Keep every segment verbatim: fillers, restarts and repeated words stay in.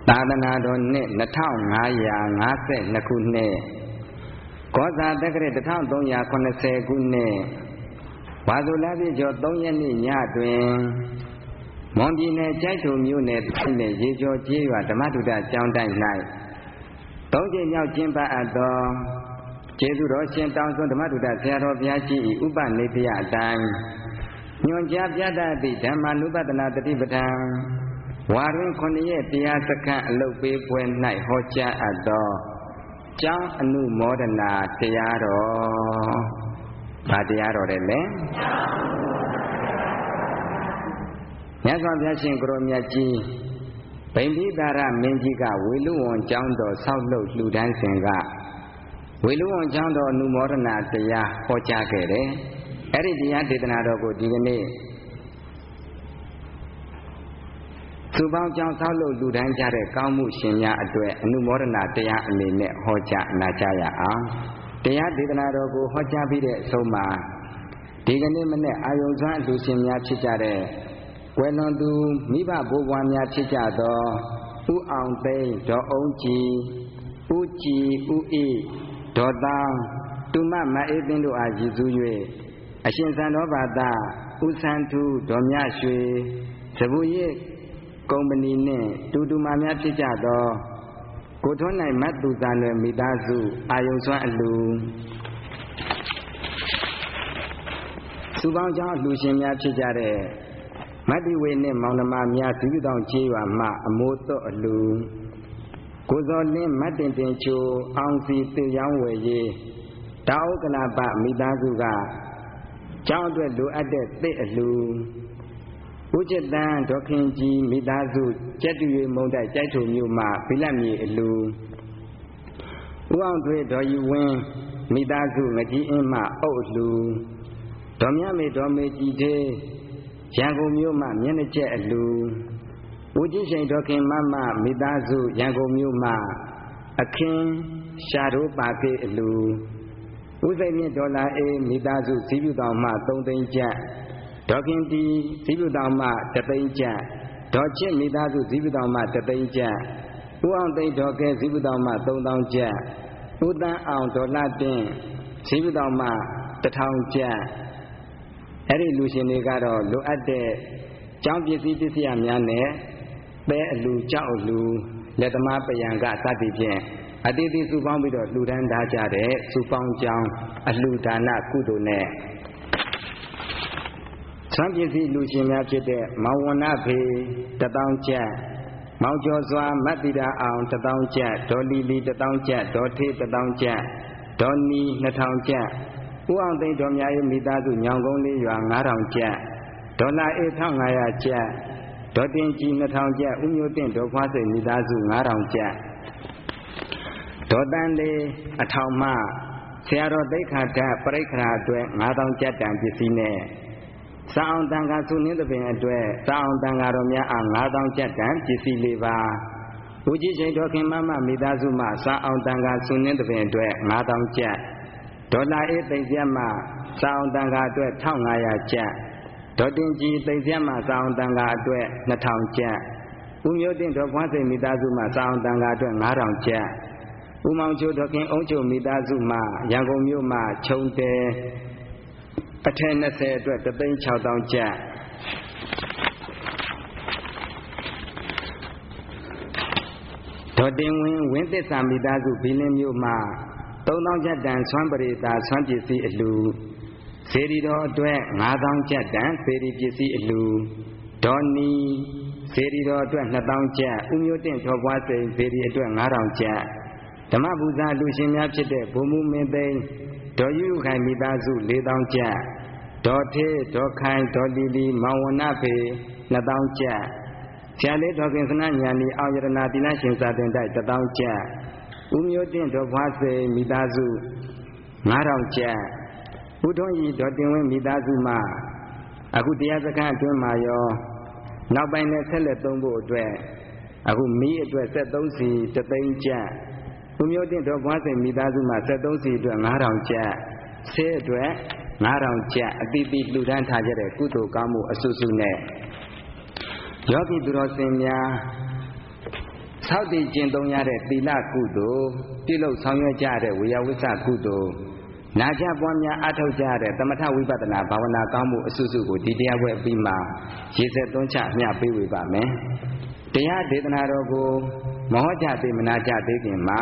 သာသနာတော်နှစ်နှစ်ထောင်ငါးရာငါးဆယ်နှစ်ခုနှစ်ကောဇာတက္ကရာတစ်ထောင်သုံးရာခုနှစ်ဆယ်ခုနှစ်ဝါဆိုလပြည့်ကျော်သုံးရက်နေ့ညတွင်မွန်ပြည်နယ်ကျိုက်ထုံမြို့နယ်တိုင်းနယ်ရေကျော်ကျေးရွာဓမ္မတုဒ္ဒကျောင်းတိုင်း၌သုံးကြိမ်မြောက်ကျင်းပအပ်သောကျေးဇူးတော်ရှင်တောင်စွန်းဓမ္မတုဒ္ဒဆရာတော်ဘုရားကြီး၏ဥပနိဒေယအတိုင်းညွှန်ကြားပြသသည့်ဓမ္မနုပဒနာတတိပဋ္ဌာန်ဝါတွင်ခုနှစ်ရက်တရားစခန်းအလုပ်ပေးပွဲ၌ဟောကြားအပ်သောကျောင်းအနုမောဒနာတရားတော်။ဘာတရားတော်လဲလဲ။မြတ်စွာဘုရားရှင်ကိုရောမြတ်ကြီးဗိမ္ပိသာရမင်းကြီးကဝေလူဝံကျောင်းတော်ဆောက်လုပ်လှူဒန်းစဉ်ကဝေလူဝံကျောင်းတော်အနုမောဒနာတရားဟောကြားခဲ့တယ်။အဲ့ဒီတရားဒေသနာတော်ကိုဒီကနေ့သူပေါင်းကြောင့်ဆောက်လုပ်လူတိုင်းကြတဲ့ကောင်းမှုရှင်များအတွက်အနုမောဒနာတရားအနေနဲ့ဟောကြားနာကြားရအောင်တရားဒေသနာတော်ကိုဟောကြားပြီးတဲ့အဆုံးမှာဒီကနေ့မနေ့အာယုံစွမ်းလူရှင်များဖြစ်ကြတဲ့ကွယ်လွန်သူမိဘဘိုးဘွားများဖြစ်ကြသောဥအောင်သိန်းဒေါ်အုံးကြည်ဥကြည်ဥဤဒေါ်တောင်းတူမမအေးသိန်းတို့အားရည်စူး၍အရှင်သံတော်ဘာသာဥဆန်းထူးဒေါ်မြရွှေသဘူရစ်ကုမ္ပဏီနှင့်တူတူမာများဖြစ်ကြသောကိုထွန်းနိုင်မတ်သူသာနယ်မိသားစုအာယုံစွမ်းအလူစုပေါင်းကြောင်းလူရှင်များဖြစ်ကြတဲ့မတ်တိဝေနှင့်မောင်နှမများဒီပြုတောင်ကျေးရွာမှအမိုးတော့အလူကိုစောလင်းမတ်တင်တင်ချိုအောင်စီတေရောင်းဝယ်ရေးတောင်ကလာပမိသားစုကကျောင်းအတွက်လိုအပ်တဲ့သစ်အလူဦးကျတန်ဒေါခင်ကြီးမိသားစုကျက်တူရွေမုံတိုက်ကျိုက်ထုံမြို့မှဗိလတ်မြေအလူဦးအောင်ထွေးဒေါ်ယူဝင်းမိသားစုငကြီးအင်းမှအုပ်အလူဒေါ်မြမေဒေါ်မေကြည်သေးရန်ကုန်မြို့မှမျက်နှာကျက်အလူဦးကြီးရှိန်ဒေါခင်မမမိသားစုရန်ကုန်မြို့မှအခင်းရှာတို့ပါကေအလူဦးစိတ်မြင့်ဒေါ်လာအေးမိသားစုစီးပြူတောင်မှသုံးသိန်းကျပ်ဒေါခင်တီဇီးပြူတောင်မှတသိန်းကျပ်ဒေါ်ချစ်မိသားစုဇီးပြူတောင်မှတသိန်းကျပ်ဦးအောင်သိန်းဒေါ်ကဲဇီးပြူတောင်မှသုံးသောင်းကျပ်ဦးတန်းအောင်ဒေါ်လှတင်းဇီးပြူတောင်မှတစ်ထောင်ကျပ်အဲ့ဒီလူရှင်တွေကတော့လိုအပ်တဲ့ကျောင်းပစ္စည်းပစ္စည်းများနဲ့ပဲအလူကြောက်အလူလက်သမားပယံကစသည်ဖြင့်အတိအသစုပေါင်းပြီးတော့လှူဒန်းထားကြတဲ့စုပေါင်းကျောင်းအလှူဒါနကုသိုလ်နဲ့ဆွမ်းပစ္စည်းလူရှင်များဖြစ်တဲ့မောင်ဝဏဖေတသောင်းကျပ်မောင်ကျော်စွာမတ်တိတာအောင်တသောင်းကျပ်ဒေါ်လီလီတသောင်းကျပ်ဒေါ်ထေးတသောင်းကျပ်ဒေါ်နီနှစ်ထောင်ကျပ်ဦးအောင်သိန်းဒေါ်မြအေးမိသားစုညောင်ကုန်းလေးရွာငါးထောင်ကျပ်ဒေါ်လာအေးတစ်ငါးရာကျပ်ဒေါ်တင်ကြီးနှစ်ထောင်ကျပ်ဦးမျိုးတင့်ဒေါ်ဖွားစိတ်မိသားစုငါးထောင်ကျပ်ဒေါ်တန်လေးအထောင်မှဆရာတော်သိက္ခာဓာတ်ပရိက္ခရာအတွက်ငါးသောင်းကျပ်တန်ပစ္စည်းနဲ့စာအောင်တန်ခါဆုနှင်းသပင်အတွက်စာအောင်တန်ခါတော်များအားငါးသောင်းကျပ်တန်ပစ္စည်းလေးပါဦးကြီးချိန်တော်ခင်မမမိသားစုမှစာအောင်တန်ခါဆုနှင်းသပင်အတွက်ငါးသောင်းကျပ်ဒေါ်လာအေးသိမ့်ပြတ်မှစာအောင်တန်ခါအတွက်တစ်ထောင်ငါးရာကျပ်ဒေါ်တင်ကြီးသိမ့်ပြတ်မှစာအောင်တန်ခါအတွက်နှစ်ထောင်ကျပ်ဦးမျိုးတင့်ဒေါ်ဖွားစိန်မိသားစုမှစာအောင်တန်ခါအတွက်ငါးထောင်ကျပ်ဦးမောင်ချိုဒေါ်ခင်အုံးချိုမိသားစုမှရန်ကုန်မြို့မှခြုံတယ်အထက်နှစ်ဆယ်အတွက်တသိန်းခြောက်သောင်းကျပ်ဒေါ်တင်ဝင်းဝင်းသစ္စာမိသားစုဘီလင်းမြို့မှသုံးသောင်းကျပ်တန်ဆွမ်းပရိသာဆွမ်းပစ္စည်းအလူစေရီတော်အတွက်ငါးသောင်းကျပ်တန်စေရီပစ္စည်းအလူဒေါ်နီစေရီတော်အတွက်နှစ်သောင်းကျပ်ဦးမျိုးတင့်ထော်ပွားစိန်စေရီအတွက်ငါးထောင်ကျပ်ဓမ္မပူဇာလူရှင်များဖြစ်တဲ့ဘုံမူမင်းသိန်းဒေါ်ယူခိုင်မိသားစုလေးသောင်းကျပ်ဒေါ်ထေးဒေါ်ခိုင်ဒေါ်လီလီမောင်ဝဏဖေနှစ်သောင်းကျပ်ဆရာလေးဒေါ်ခင်စနညာနီအောင်ရတနာတိလရှင်စာတင်တိုက်တစ်သောင်းကျပ်ဦးမျိုးတင့်ဒေါ်ဖွားစိန်မိသားစုငါးထောင်ကျပ်ဦးထွန်းကြီးဒေါ်တင်ဝင်းမိသားစုမှအခုတရားစခန်းအတွင်းမှာရောနောက်ပိုင်းနဲ့ဆက်လက်သုံးဖို့အတွက်အခုမီးအတွက်ဆက်သုံးစီတစ်သိန်းကျပ်ဦးမျိုးတင့်ဒေါ်ဖွားစိန်မိသားစုမှဆက်သုံးစီအတွက်ငါးထောင်ကျပ်ဆေးအတွက်ငါးထောင်ကျပ်အတိအသီးလှူဒန်းထားကြတဲ့ကုသိုလ်ကောင်းမှုအစုစုနဲ့ယောဂီသူတော်စင်များဆောက်တည်ကျင့်သုံးရတဲ့သီလကုသိုလ်ပြုလုပ်ဆောင်ရွက်ကြတဲ့ဝေယဝိသကုသိုလ်နာကြပွားများအထောက်ကြတဲ့သမထဝိပဿနာဘာဝနာကောင်းမှုအစုစုကိုဒီတရားပွဲအပြီးမှာရေစက်သွန်းချအမျှပေးဝေပါမယ်တရားဒေသနာတော်ကိုမဟောကြားသေးမနာကြသေးခင်မှာ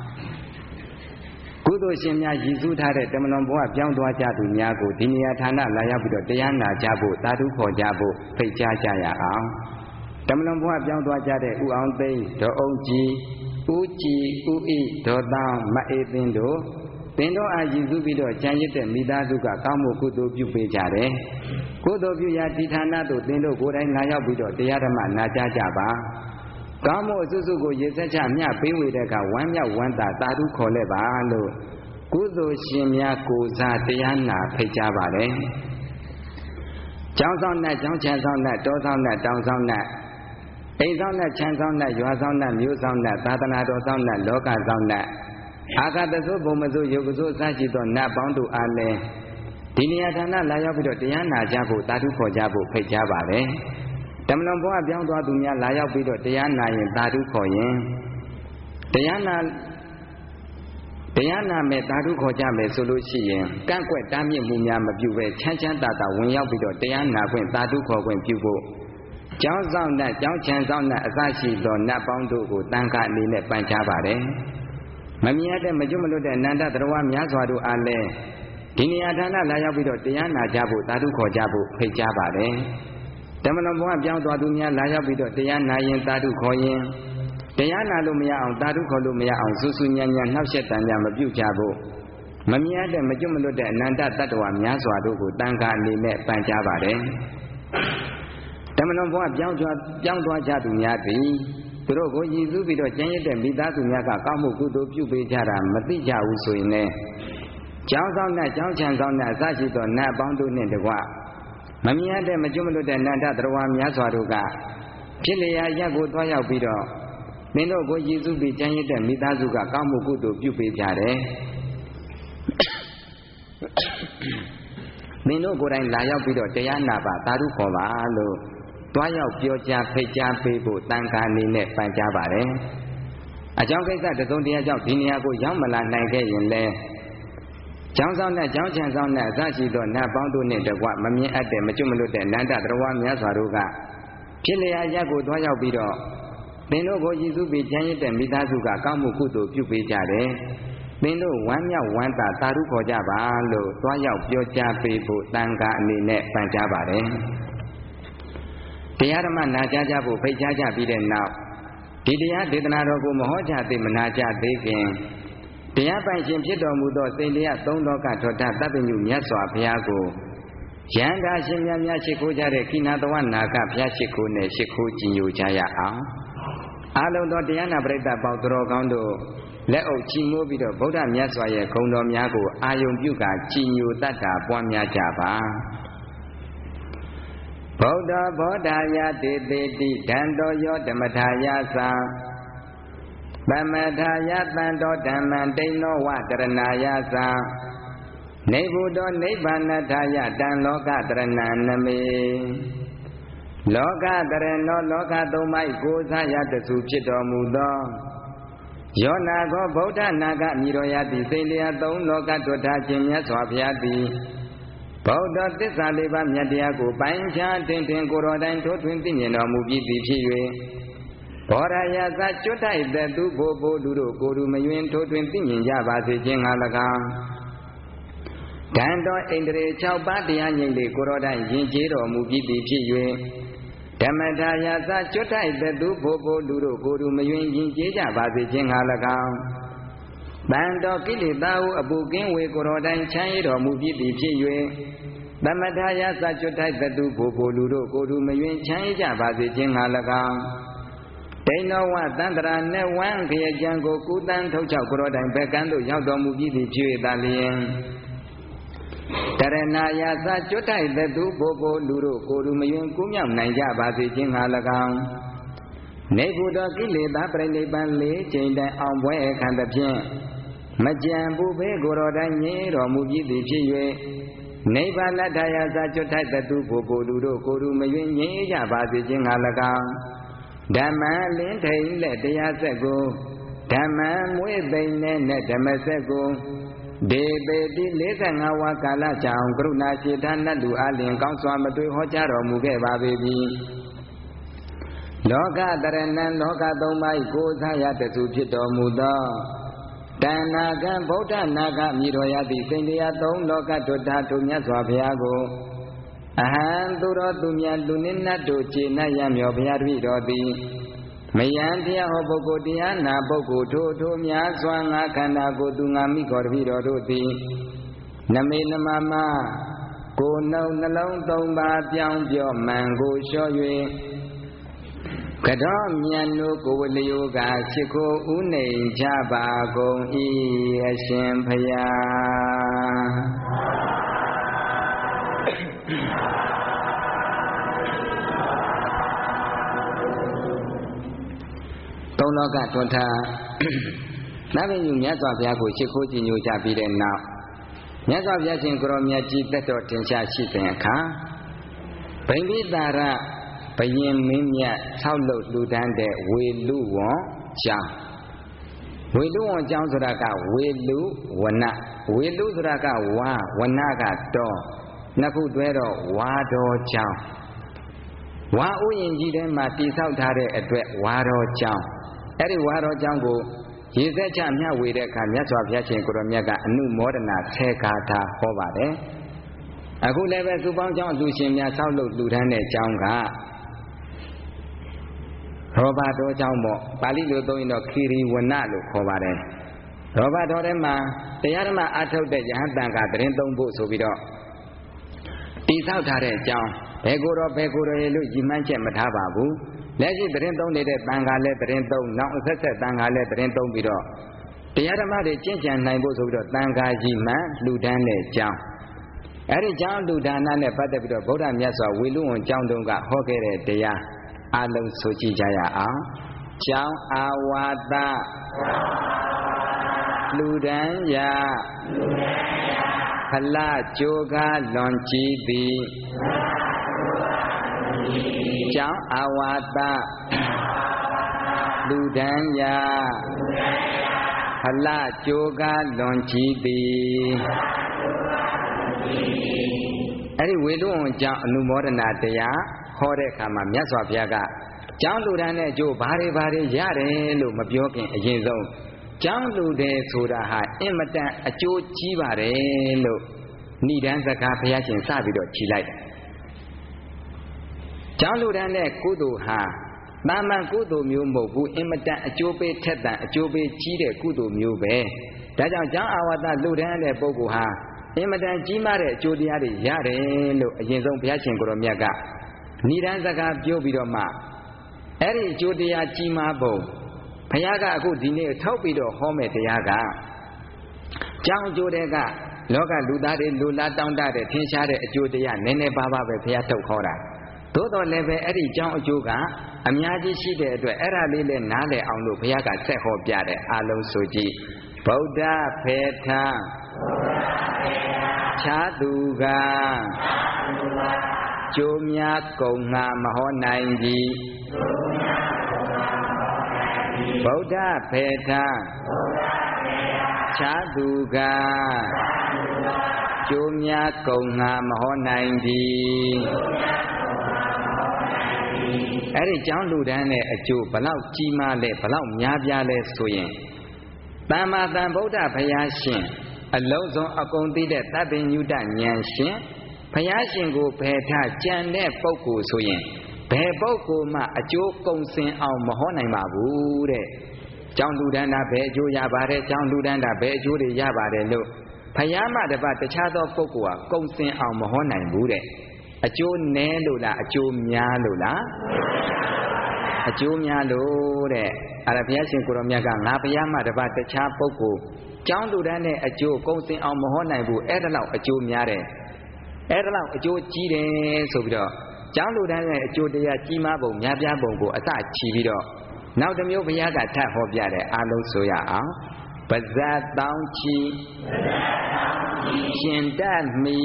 ကုသိုလ်ရှင်များရည်စူးထားတဲ့တမလွန်ဘဝပြောင်းသွားကြသူများကိုဒီနေရာဌာနလာရောက်ပြီးတော့တရားနာကြဖို့သာဓုခေါ်ကြဖို့ဖိတ်ကြားကြရအောင်တမလွန်ဘဝပြောင်းသွားကြတဲ့ဥအောင်သိန်းဒေါ်အောင်ကြည်ဦးကြည်ဦးဤဒေါ်တောင်းမအေးသိန်းတို့သင်တို့အားရည်စူးပြီးတော့ကြံရစ်တဲ့မိသားစုကကောင်းမှုကုသိုလ်ပြုပေးကြတယ်ကုသိုလ်ပြုရာဒီဌာနသို့သင်တို့ကိုယ်တိုင်လာရောက်ပြီးတော့တရားဓမ္မနာကြားကြပါကောင်းမှုအစုစုကိုရေစက်ချမျှပေးဝေတဲ့အခါဝမ်းမြောက်ဝမ်းသာသာဓုခေါ်လဲပါလို့ကုသိုလ်ရှင်များကိုစားတရားနာဖိတ်ကြားပါတယ်ကျောင်းဆောင်နဲ့ကျောင်းချမ်းဆောင်နဲ့တောဆောင်နဲ့တောင်ဆောင်နဲ့အိမ်ဆောင်နဲ့ချမ်းဆောင်နဲ့ရွာဆောင်နဲ့မြို့ဆောင်နဲ့သာသနာတော်ဆောင်နဲ့လောကဆောင်နဲ့အာဂတသုဘုံမသုယုတ်ကသုအစရှိသောနတ်ပေါင်းတို့အားလည်းဒီနေရာဌာနလာရောက်ပြီးတော့တရားနာကြဖို့သာဓုခေါ်ကြဖို့ဖိတ်ကြားပါတယ်တမလွန်ဘဝပြောင်းသွားသူများလာရောက်ပြီးတော့တရားနာရင်သာဓုခေါ်ရင်တရားနာတရားနာမဲ့သာဓုခေါ်ကြမယ်ဆိုလို့ရှိရင်ကန့်ကွက်တားမြစ်မှုများမပြုဘဲချမ်းချမ်းသာသာဝင်ရောက်ပြီးတော့တရားနာခွင့်သာဓုခေါ်ခွင့်ပြုဖို့ကျောင်းဆောင်နဲ့ကျောင်းချမ်းဆောင်နဲ့အစရှိသောနတ်ပေါင်းတို့ကိုတန်ခါအနေနဲ့ပန်ချပါတယ်မမြင်တဲ့မကျွတ်မလွတ်တဲ့အနန္တသရဝများစွာတို့အားလည်းဒီနေရာဌာနလာရောက်ပြီးတော့တရားနာကြဖို့သာဓုခေါ်ကြဖို့ဖိတ်ကြားပါတယ်တမလွန်ဘဝပြောင်းသွားသူများလာရောက်ပြီးတော့တရားနာရင်သာဓုခေါ်ရင်တရားနာလို့မရအောင်သာဓုခေါ်လို့မရအောင်စူးစူးညံ့ညံ့နှောက်ယှက်တန်ကြမပြုကြဖို့မမြင်တဲ့မကျွတ်မလွတ်တဲ့အနန္တတတ္တဝါများစွာတို့ကိုတန်ခါအနေနဲ့ပန်ကြားပါတယ်တမလွန်ဘဝပြောင်းသွားပြောင်းသွားကြသူများသည်သူတို့ကိုရည်စူးပြီးတော့ကျင့်ရတဲ့မိသားစုများကကောင်းမှုကုသိုလ်ပြုပေးကြတာမသိကြဘူးဆိုရင်လည်းကျောင်းဆောင်နဲ့ကျောင်းချမ်းဆောင်နဲ့အစရှိသောနတ်အပေါင်းတို့နှင့်တကွမမြင်တဲ့မကျွတ်မလွတ်တဲ့နန္တသရဝါများစွာတို့ကဖြစ်လျာရက်ကိုသွားရောက်ပြီးတော့မင်းတို့ကိုရည်စူးပြီးကျင့်ရတဲ့မိသားစုကကောင်းမှုကုသိုလ်ပြုပေးကြတယ်မင်းတို့ကိုယ်တိုင်လာရောက်ပြီးတော့တရားနာပါသာဓုခေါ်ပါလို့တွားရောက်ပြောကြားဖိတ်ကြားပေးဖို့တန်ခါအနေနဲ့ပန်ကြားပါတယ်အကြောင်းကိစ္စတစုံတရာကြောင့်ဒီနေရာကိုရောက်မလာနိုင်ခဲ့ရင်လည်းကျောင်းဆောင်နဲ့ကျောင်းချမ်းဆောင်နဲ့အစရှိသောနတ်ပေါင်းတို့နှင့်တကွမမြင်အပ်တဲ့မကျွတ်မလွတ်တဲ့နန္တသရဝါများစွာတို့ကဖြစ်လျာရက်ကိုတွားရောက်ပြီးတော့သင်တို့ကိုရည်စူးပြီးကျမ်းရတဲ့မိသားစုကကောင်းမှုကုသိုလ်ပြုပေးကြတယ်သင်တို့ဝမ်းမြောက်ဝမ်းသာသာဓုခေါ်ကြပါလို့တွားရောက်ပြောကြားပေးဖို့တန်ခါအနေနဲ့ပန်ကြားပါတယ်တရားဓမ္မနာကြားကြဖို့ဖိတ်ကြားကြပြီးတဲ့နောက်ဒီတရားဒေသနာတော်ကိုမဟောကြားသေးမနာကြသေးခင်တရားပိုင်ရှင်ဖြစ်တော်မူသောစိတ်တရားသုံးလောကထောထသဗ္ဗညုမြတ်စွာဘုရားကိုယန္တာရှင်များများရှိခိုးကြတဲ့ခိနာတဝနာကဘုရားရှိခိုးနဲ့ရှိခိုးကြည်ညိုကြရအောင်အလုံးသောတရားနာပရိသတ်ပေါင်းတော်ကောင်းတို့လက်အုပ်ချီးမိုးပြီးတော့ဗုဒ္ဓမြတ်စွာရဲ့ဂုဏ်တော်များကိုအာယုံပြုကာကြည်ညိုတတ်တာပွားများကြပါဗုဒ္ဓဘောဓာယတေတေတိဒန္တောယောဓမ္မထာယသံသမထာယတံတောဓမ္မံတိဏောဝတရဏာယသံနေဗုတောနိဗ္ဗာနထာယတံလောကတရဏံနမေလောကတရဏောလောကသုံးပါးကိုစားရတစုဖြစ်တော်မူသောယောနာကောဗုဒ္ဓနာဂမြည်တော်ရသည်စိတ်လျာသုံးလောကတွတ်ထားခြင်းမြတ်စွာဘုရားသည်ဗုဒ္ဓသစ္စာလေးပါးမြတ်တရားကိုပိုင်းခြားတင်တင်ကိုယ်တော်တိုင်ထိုးထွင်းသိမြင်တော်မူပြီးသည်ဖြစ်၍ဘောရယသကျွတ်တိုက်တဲ့သူဘို့ဘို့လူတို့ကိုယ်သူမယွင်ထိုးထွင်းသိမြင်ကြပါစေခြင်းငါ၎င်းဒန္တောဣန္ဒြေ၆ပါးတရားငြိမ့်လေကိုယ်တော်တိုင်ယဉ်ကျေးတော်မူပြီးသည်ဖြစ်၍ဓမ္မထာယသကျွတ်တိုက်တဲ့သူဘို့ဘို့လူတို့ကိုယ်သူမယွင်ယဉ်ကျေးကြပါစေခြင်းငါ၎င်းတန်တော်ကိလေသာဟုအပူကင်းဝေကိုယ်တော်တိုင်ချမ်းရတော်မူပြီးသည်ဖြစ်၍သမထာယသကျွတ်တိုက်တဲ့သူဘို့ဘို့လူတို့ကိုယ်သူမယွင်ချမ်းရကြပါစေခြင်းငါ၎င်းဒိဏဝသန္တရာနဲ့ဝမ်းခရကြံကိုကုသန်းထုတ်ချောက်ကိုယ်တော်တိုင်ဘက်ကန်းသို့ရောက်တော်မူပြီးသည်ဖြစ်၍သာလျှင်တရဏာယသကျွတ်တိုက်တဲ့သူဘို့ဘို့လူတို့ကိုယ်သူမယွင်ကူးမြောက်နိုင်ကြပါစေခြင်းငါ၎င်းနေဘုဒ္ဓကိလေသာပြိဋိဘံလေးချိန်တိုင်အောင်ပွဲခံသဖြင့်မကြံဘူးဘေးကိုယ်တော်တိုင်ညင်တော်မူပြီးသည်ဖြစ်၍နိဗ္ဗာန်တရာဇာကျွတ်ထိုက်တဲ့သူဘို့ဘို့လူတို့ကိုယ်သူမယွင်ငြိမ်းကြပါစေခြင်းငါ၎င်းဓမ္မလင်းထိန်လက်တရားဆက်ကိုဓမ္မမွေးသိမ့်နဲ့ဓမ္မဆက်ကိုဒေပေတိလေးဆယ်ငါးဝါကာလကြောင့်ကရုဏာရှိသနတ်လူအလင်ကောင်းစွာမတွေ့ဟောကြားတော်မူခဲ့ပါပေပြီလောကတရဏံလောကသုံးပါးကိုစားရတစုဖြစ်တော်မူသောတဏ္ဍကံဗုဒ္ဓနာဂမြည်တော်ရသည့်စိန်တရားသုံးလောကတုတ္တထုမြတ်စွာဘုရားကိုအဟံသူတော်သူမြတ်လူနိနတ်တို့ခြေနှံ့ရမြော်ဘုရားတပည့်တော်သည်မယံတရားဟောပုဂ္ဂိုလ်တရားနာပုဂ္ဂိုလ်ထိုထိုများစွာငါခန္ဓာကိုယ်သူငါမိခေါ်တပည့်တော်တို့သည်နမေနမမကိုယ်နှုတ်နှလုံးသုံးပါးပြောင်းပြော့မှန်ကိုလျှော့၍ကတော်မြတ်တို့ကိုဝလျုကရှိခိုးဥနေကြပါကုန်၏အရှင်ဘုရားသုံးလောကထွန်းထားနတ်ဘိညုမြတ်စွာဘုရားကိုရှိခိုးကြည်ညိုကြပြီးတဲ့နောက်မြတ်စွာဘုရားရှင်ကိုရောမြတ်ကြီးသက်တော်တင်ရှားရှိတဲ့အခါဗိမ္ပိတာရဘယင်မင်းမြတ်ဆောက်လုပ်လူတန်းတဲ့ဝေလူဝံကျောင်းဝေလူဝံကျောင်းဆိုတာကဝေလူဝနဝေလူဆိုတာကဝါဝနကတော်နှစ်ခုတွဲတော့ဝါတော်ကျောင်းဝါဥယျာဉ်ကြီးထဲမှာတိဆောက်ထားတဲ့အတွက်ဝါတော်ကျောင်းအဲ့ဒီဝါတော်ကျောင်းကိုရေစက်ချမျှဝေတဲ့အခါမြတ်စွာဘုရားရှင်ကိုရောမြတ်ကအနုမောဒနာဆယ်ခါထားဟောပါတယ်အခုလည်းပဲသူပေါင်းကျောင်းအလူရှင်များဆောက်လုပ်လူတန်းတဲ့ကျောင်းကရောဘတော်ကျောင်းပေါ့ပါဠိလိုသုံးရင်တော့ခီရီဝနလို့ခေါ်ပါတယ်ရောဘတော်ထဲမှာတရားဓမ္မအထုတ်တဲ့ယဟန်တန်ကတရင်သုံးဖို့ဆိုပြီးတော့တိဆောက်ထားတဲ့ကျောင်းဘယ်ကိုတော့ဘယ်ကိုတော့လို့ညီမှန်းချက်မထားပါဘူးလက်ရှိတရင်သုံးနေတဲ့တန်ခါလဲတရင်သုံးနောက်အဆက်ဆက်တန်ခါလဲတရင်သုံးပြီးတော့တရားဓမ္မတွေကျင့်ကြံနိုင်ဖို့ဆိုပြီးတော့တန်ခါကြီးမှန်လူတန်းတဲ့ကျောင်းအဲ့ဒီကျောင်းလူဒါနနဲ့ပတ်သက်ပြီးတော့ဗုဒ္ဓမြတ်စွာဝေလူဝံကျောင်းတုန်းကဟောခဲ့တဲ့တရားအလုံးဆိုကြည့်ကြရအောင်ကျောင်းအာဝါဒလူဒန်းရာဖလကြိုးကားလွန်ကြည်သည်ကျောင်းအာဝါဒလူဒန်းရာဖလကြိုးကားလွန်ကြည်သည်အဲ့ဒီဝေလူဝံကျောင်းအနုမောဒနာတရားဟောတဲ့အခါမှာမြတ်စွာဘုရားကကျောင်းလူတန်းနဲ့အကျိုးဘာတွေဘာတွေရတယ်လို့မပြောခင်အရင်ဆုံးကျောင်းလူတယ်ဆိုတာဟာအင်မတန်အကျိုးကြီးပါတယ်လို့ဏိဒန်းစကားဘုရားရှင်စပြီးတော့ခြိလိုက်တယ်ကျောင်းလူတန်းနဲ့ကုသိုလ်ဟာတာမန်ကုသိုလ်မျိုးမဟုတ်ဘူးအင်မတန်အကျိုးပေးထက်သန်အကျိုးပေးကြီးတဲ့ကုသိုလ်မျိုးပဲဒါကြောင့်ကျောင်းအာဝါဒလူတန်းတဲ့ပုဂ္ဂိုလ်ဟာအင်မတန်ကြီးမားတဲ့အကျိုးတရားတွေရတယ်လို့အရင်ဆုံးဘုရားရှင်ကိုယ်တော်မြတ်ကဏိဒန်းစကားပြောပြီးတော့မှအဲ့ဒီအကျိုးတရားကြီးမားပုံဘုရားကအခုဒီနေ့ထောက်ပြီးတော့ဟောမဲ့တရားကကျောင်းအကျိုးတွေကလောကလူသားတွေလူလားတောင်းတတဲ့ထင်ရှားတဲ့အကျိုးတရားနည်းနည်းပါးပါးပဲဘုရားထုတ်ခေါ်တာသို့တော်လည်းပဲအဲ့ဒီကျောင်းအကျိုးကအများကြီးရှိတဲ့အတွက်အဲ့ဒါလေးလည်းနားလည်အောင်လို့ဘုရားကဆက်ဟောပြတယ်အလုံးဆိုကြည့်ဗုဒ္ဓဖေထံခြားသူကကျိုးများကုန်ငါမဟောနိုင်ပြီဗုဒ္ဓဖေထံခြားသူကကျိုးများကုန်ငါမဟောနိုင်ပြီအဲ့ဒီကျောင်းလူတန်းနဲ့အကျိုးဘလောက်ကြီးမားလဲဘလောက်များပြားလဲဆိုရင်သမ္မာသမ္ဗုဒ္ဓဘုရားရှင်အလုံးစုံအကုန်သိတဲ့သဗ္ဗညုတဉာဏ်ရှင်ဘုရားရှင်ကိုဘယ်ထားကြံတဲ့ပုဂ္ဂိုလ်ဆိုရင်ဘယ်ပုဂ္ဂိုလ်မှအကျိုးကုန်စင်အောင်မဟောနိုင်ပါဘူးတဲ့ကျောင်းလူတန်းတာဘယ်အကျိုးရပါတယ်ကျောင်းလူတန်းတာဘယ်အကျိုးတွေရပါတယ်လို့ဘုရားမှတပတ်တခြားသောပုဂ္ဂိုလ်ဟာကုန်စင်အောင်မဟောနိုင်ဘူးတဲ့အကျိုးနည်းလို့လားအကျိုးများလို့လားအကျိုးများလို့တဲ့အဲ့ဒါဘုရားရှင်ကိုရောမြတ်ကငါဘုရားမှတပတ်တခြားပုဂ္ဂိုလ်ကျောင်းလူတန်းတဲ့အကျိုးကုန်စင်အောင်မဟောနိုင်ဘူးအဲ့ဒါလောက်အကျိုးများတယ်အဲ့ဒါလောက်အကျိုးကြီးတယ်ဆိုပြီးတော့ကျောင်းလူတန်းရဲ့အကျိုးတရားကြီးမားပုံများပြားပုံကိုအစချီပြီးတော့နောက်တစ်မျိုးဘုရားကထပ်ဟောပြတယ်အားလုံးဆိုရအောင်ပဇတ်တောင်းချီရှင်တတ်မီ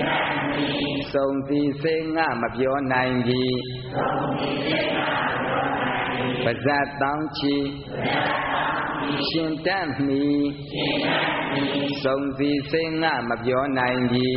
စုံစီစိတ်ငါမပြောနိုင်ပြီပါဇတ်တောင်းချီရှင်တတ်မီစုံစီစိတ်ငါမပြောနိုင်ပြီ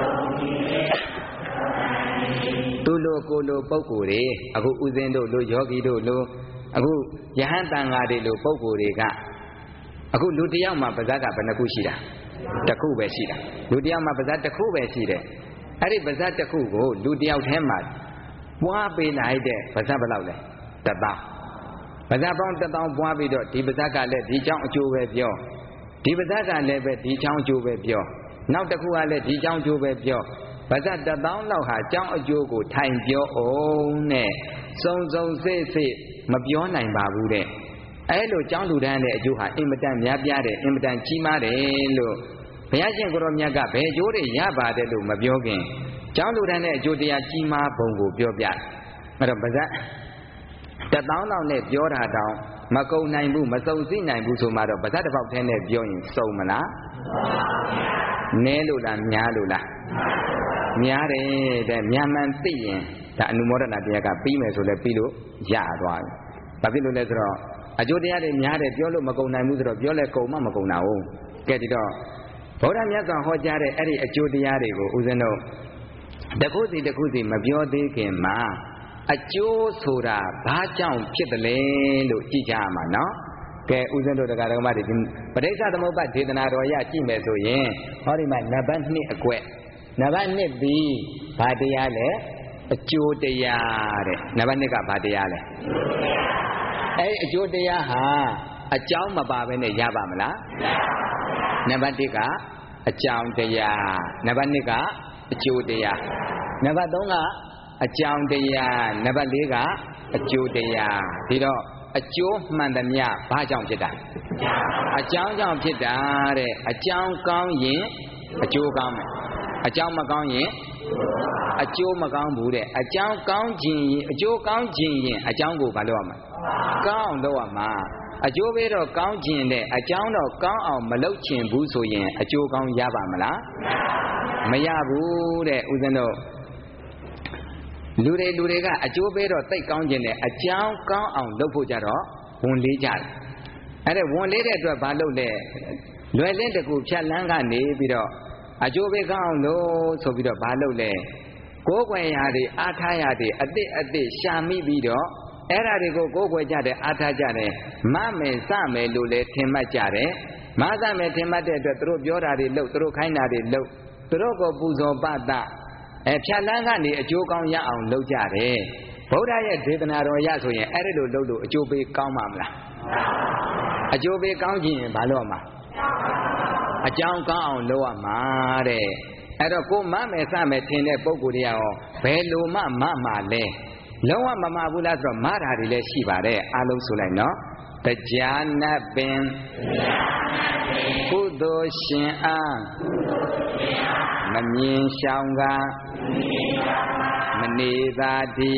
သူလိုကိုလိုပုဂ္ဂိုလ်တွေအခုဥစဉ်တို့လိုယောဂီတို့လိုအခုယဟန်တန်ဃာတွေလိုပုဂ္ဂိုလ်တွေကအခုလူတယောက်မှာပါဇက်ကဘယ်နှခုရှိတာတစ်ခုပဲရှိတာလူတယောက်မှာပါဇက်တစ်ခုပဲရှိတယ်အဲ့ဒီပါဇက်တစ်ခုကိုလူတယောက်ထဲမှာပွားပေးလိုက်တဲ့ပါဇက်ဘယ်လောက်လဲတစ်သောင်းပါဇက်ပေါင်းတစ်သောင်းပွားပြီးတော့ဒီပါဇက်ကလည်းဒီကြောင့်အကျိုးပဲပြောဒီပါဇက်ကလည်းပဲဒီကြောင့်အကျိုးပဲပြောနောက်တစ်ခုကလည်းဒီကြောင့်အကျိုးပဲပြောပါဇက်တစ်သောင်းလောက်ဟာကြောင့်အကျိုးကိုထိုင်ပြောအောင်နဲ့စုံစုံစိတ်စိတ်မပြောနိုင်ပါဘူးတဲ့အဲ့လိုကြောင်းလူတန်းတဲ့အကျိုးဟာအင်မတန်များပြားတယ်အင်မတန်ကြီးမားတယ်လို့ဘုရားရှင်ကိုရောမြတ်ကဘယ်အကျိုးတွေရပါတယ်လို့မပြောခင်ကြောင်းလူတန်းတဲ့အကျိုးတရားကြီးမားပုံကိုပြောပြတယ်အဲ့တော့ပါဇက်တစ်သောင်းလောက်နဲ့ပြောတာတောင်မကုန်နိုင်ဘူးမစုံစည်းနိုင်ဘူးဆိုမှတော့ပါဇက်တစ်ပေါက်ထဲနဲ့ပြောရင်စုံမလားနည်းလို့လားများလို့လားများတယ်တဲ့မြန်မှန်သိရင်ဒါအနုမောဒနာတရားကပြီးမယ်ဆိုလဲပြီးလို့ရသွားတယ်ဘာဖြစ်လို့လဲဆိုတော့အကျိုးတရားတွေများတယ်ပြောလို့မကုန်နိုင်ဘူးဆိုတော့ပြောလဲကုန်မှမကုန်တာဟုတ်ကဲဒီတော့ဗုဒ္ဓမြတ်စွာဟောကြားတဲ့အဲ့ဒီအကျိုးတရားတွေကိုဦးဇင်းတို့တခုစီတခုစီမပြောသေးခင်မှာအကျိုးဆိုတာဘာကြောင့်ဖြစ်တယ်လဲလို့ကြည့်ကြရမှာနော်ကဲဦးဇင်းတို့တရားတော်မတွေဒီပဋိစ္စသမုပ္ပါဒေသနာတော်ရကြည့်မယ်ဆိုရင်ဟောဒီမှာနံပါတ်နှစ်အကွက်နံပါတ်နှစ်ပြီးဘာတရားလဲအကျိုးတရားတဲ့နံပါတ်နှစ်ကဘာတရားလဲအဲ့အကျိုးတရားဟာအကြောင်းမပါဘဲနဲ့ရပါမလားနံပါတ်တစ်ကအကြောင်းတရားနံပါတ်နှစ်ကအကျိုးတရားနံပါတ်သုံးကအကြောင်းတရားနံပါတ်လေးကအကျိုးတရားဒီတော့အကျိုးမှန်သမျှဘာကြောင့်ဖြစ်တာအကြောင်းကြောင့်ဖြစ်တာတဲ့အကြောင်းကောင်းရင်အကျိုးကောင်းမယ်အကြောင်းမကောင်းရင်အကျိုးမကောင်းဘူးတဲ့အကြောင်းကောင်းခြင်းရင်အကျိုးကောင်းခြင်းရင်အကြောင်းကိုဘာလုပ်ရမလဲကောင်းလုပ်ရမှာအကျိုးပေးတော့ကောင်းခြင်းတဲ့အကြောင်းတော့ကောင်းအောင်မလုပ်ချင်ဘူးဆိုရင်အကျိုးကောင်းရပါမလားမရဘူးတဲ့ဦးဇင်းတို့လူတွေလူတွေကအကျိုးပေးတော့သိကောင်းခြင်းတဲ့အကြောင်းကောင်းအောင်လုပ်ဖို့ကြတော့ဝန်လေးကြတယ်အဲ့ဒါဝန်လေးတဲ့အတွက်ဘာလုပ်လဲလွယ်လင်းတကူဖြတ်လန်းကနေပြီးတော့အကျိုးပေးကောင်းအောင်လို့ဆိုပြီးတော့ဘာလုပ်လဲကိုးကွယ်ရာတွေအားထားရာတွေအတိအတိရှာမိပြီးတော့အဲ့ဓာတွေကိုကိုးကွယ်ကြတယ်အားထားကြတယ်မမယ်စမယ်လို့လည်းထင်မှတ်ကြတယ်မစမယ်ထင်မှတ်တဲ့အတွက်သူတို့ပြောတာတွေလုပ်သူတို့ခိုင်းတာတွေလုပ်သူတို့ကိုပူဇော်ပသအဲဖြတ်လန်းကနေအကျိုးကောင်းရအောင်လုပ်ကြတယ်ဗုဒ္ဓရဲ့ဒေသနာတော်ရဆိုရင်အဲ့ဒီလိုလုပ်လို့အကျိုးပေးကောင်းပါမလားအကျိုးပေးကောင်းခြင်းရင်ဘာလို့ရမှာအကြောင်းကောင်းအောင်လုပ်ရမှာတဲ့အဲ့တော့ကိုမမယ်စမယ်ထင်တဲ့ပုံကိုယ်တရားရောဘယ်လိုမှမမှာလဲလုံးဝမမှာဘူးလားဆိုတော့မတာတွေလည်းရှိပါတယ်အားလုံးဆိုလိုက်နော်တရားနတ်ပင်ကုသိုလ်ရှင်အားမမြင်ရှောင်ကမနေသာတိ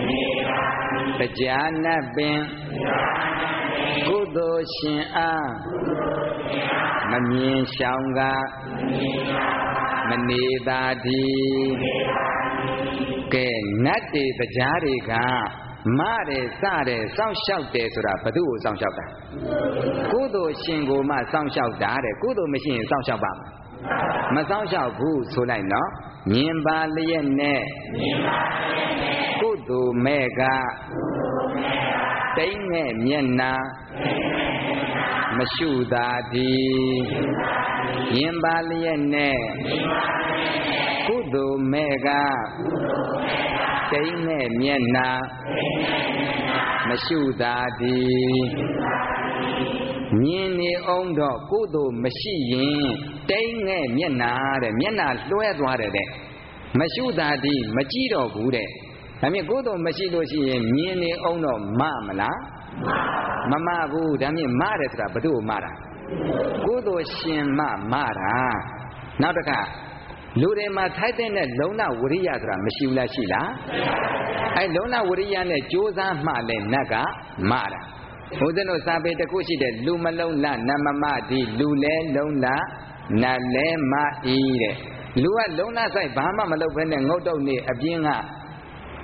တရားနတ်ပင်ကုသိုလ်ရှင်အားမမြင်ရှောင်ကမနေသာတိကဲနတ်တွေတရားတွေကမတယ်စတယ်စောင့်ရှောက်တယ်ဆိုတာဘသူ့ကိုစောင့်ရှောက်တာကုသိုလ်ရှင်ကိုမှစောင့်ရှောက်တာတဲ့ကုသိုလ်မရှိရင်စောင့်ရှောက်ပါမစောင့်ရှောက်ဘူးဆိုလိုက်နော်မြင်ပါလျက်နဲ့ကုသိုလ်မဲ့ကတိမ့်နဲ့မျက်နာမရှုသာတိမြင်ပါလျက်နဲ့ကုသိုလ်မဲ့ကတိမ့်နဲ့မျက်နာမရှုသာတိမြင်နေအောင်တော့ကုသိုလ်မရှိရင်တိမ့်နဲ့မျက်နာတဲ့မျက်နာလွှဲသွားတယ်တဲ့မရှုသာတိမကြည့်တော့ဘူးတဲ့ဒါမြင်ကုသိုလ်မရှိလို့ရှိရင်မြင်နေအောင်တော့မမလားမမဘူးဒါမြင်မတယ်ဆိုတာဘယ်သူ့ကိုမတာကုသိုလ်ရှင်မမတာနောက်တစ်ခါလူတွေမှာထိုက်တဲ့လုံလဝရိယဆိုတာမရှိဘူးလားရှိလားအဲလုံလဝရိယနဲ့ကြိုးစားမှလည်းနတ်ကမတာဘုရားတို့စာပေတစ်ခုရှိတဲ့လူမလုံးလနတ်မမဒီလူလဲလုံးလနတ်လဲမဤတဲ့လူကလုံးလဆိုင်ဘာမှမလုပ်ဘဲနဲ့ငုတ်တုတ်နေအပြင်းက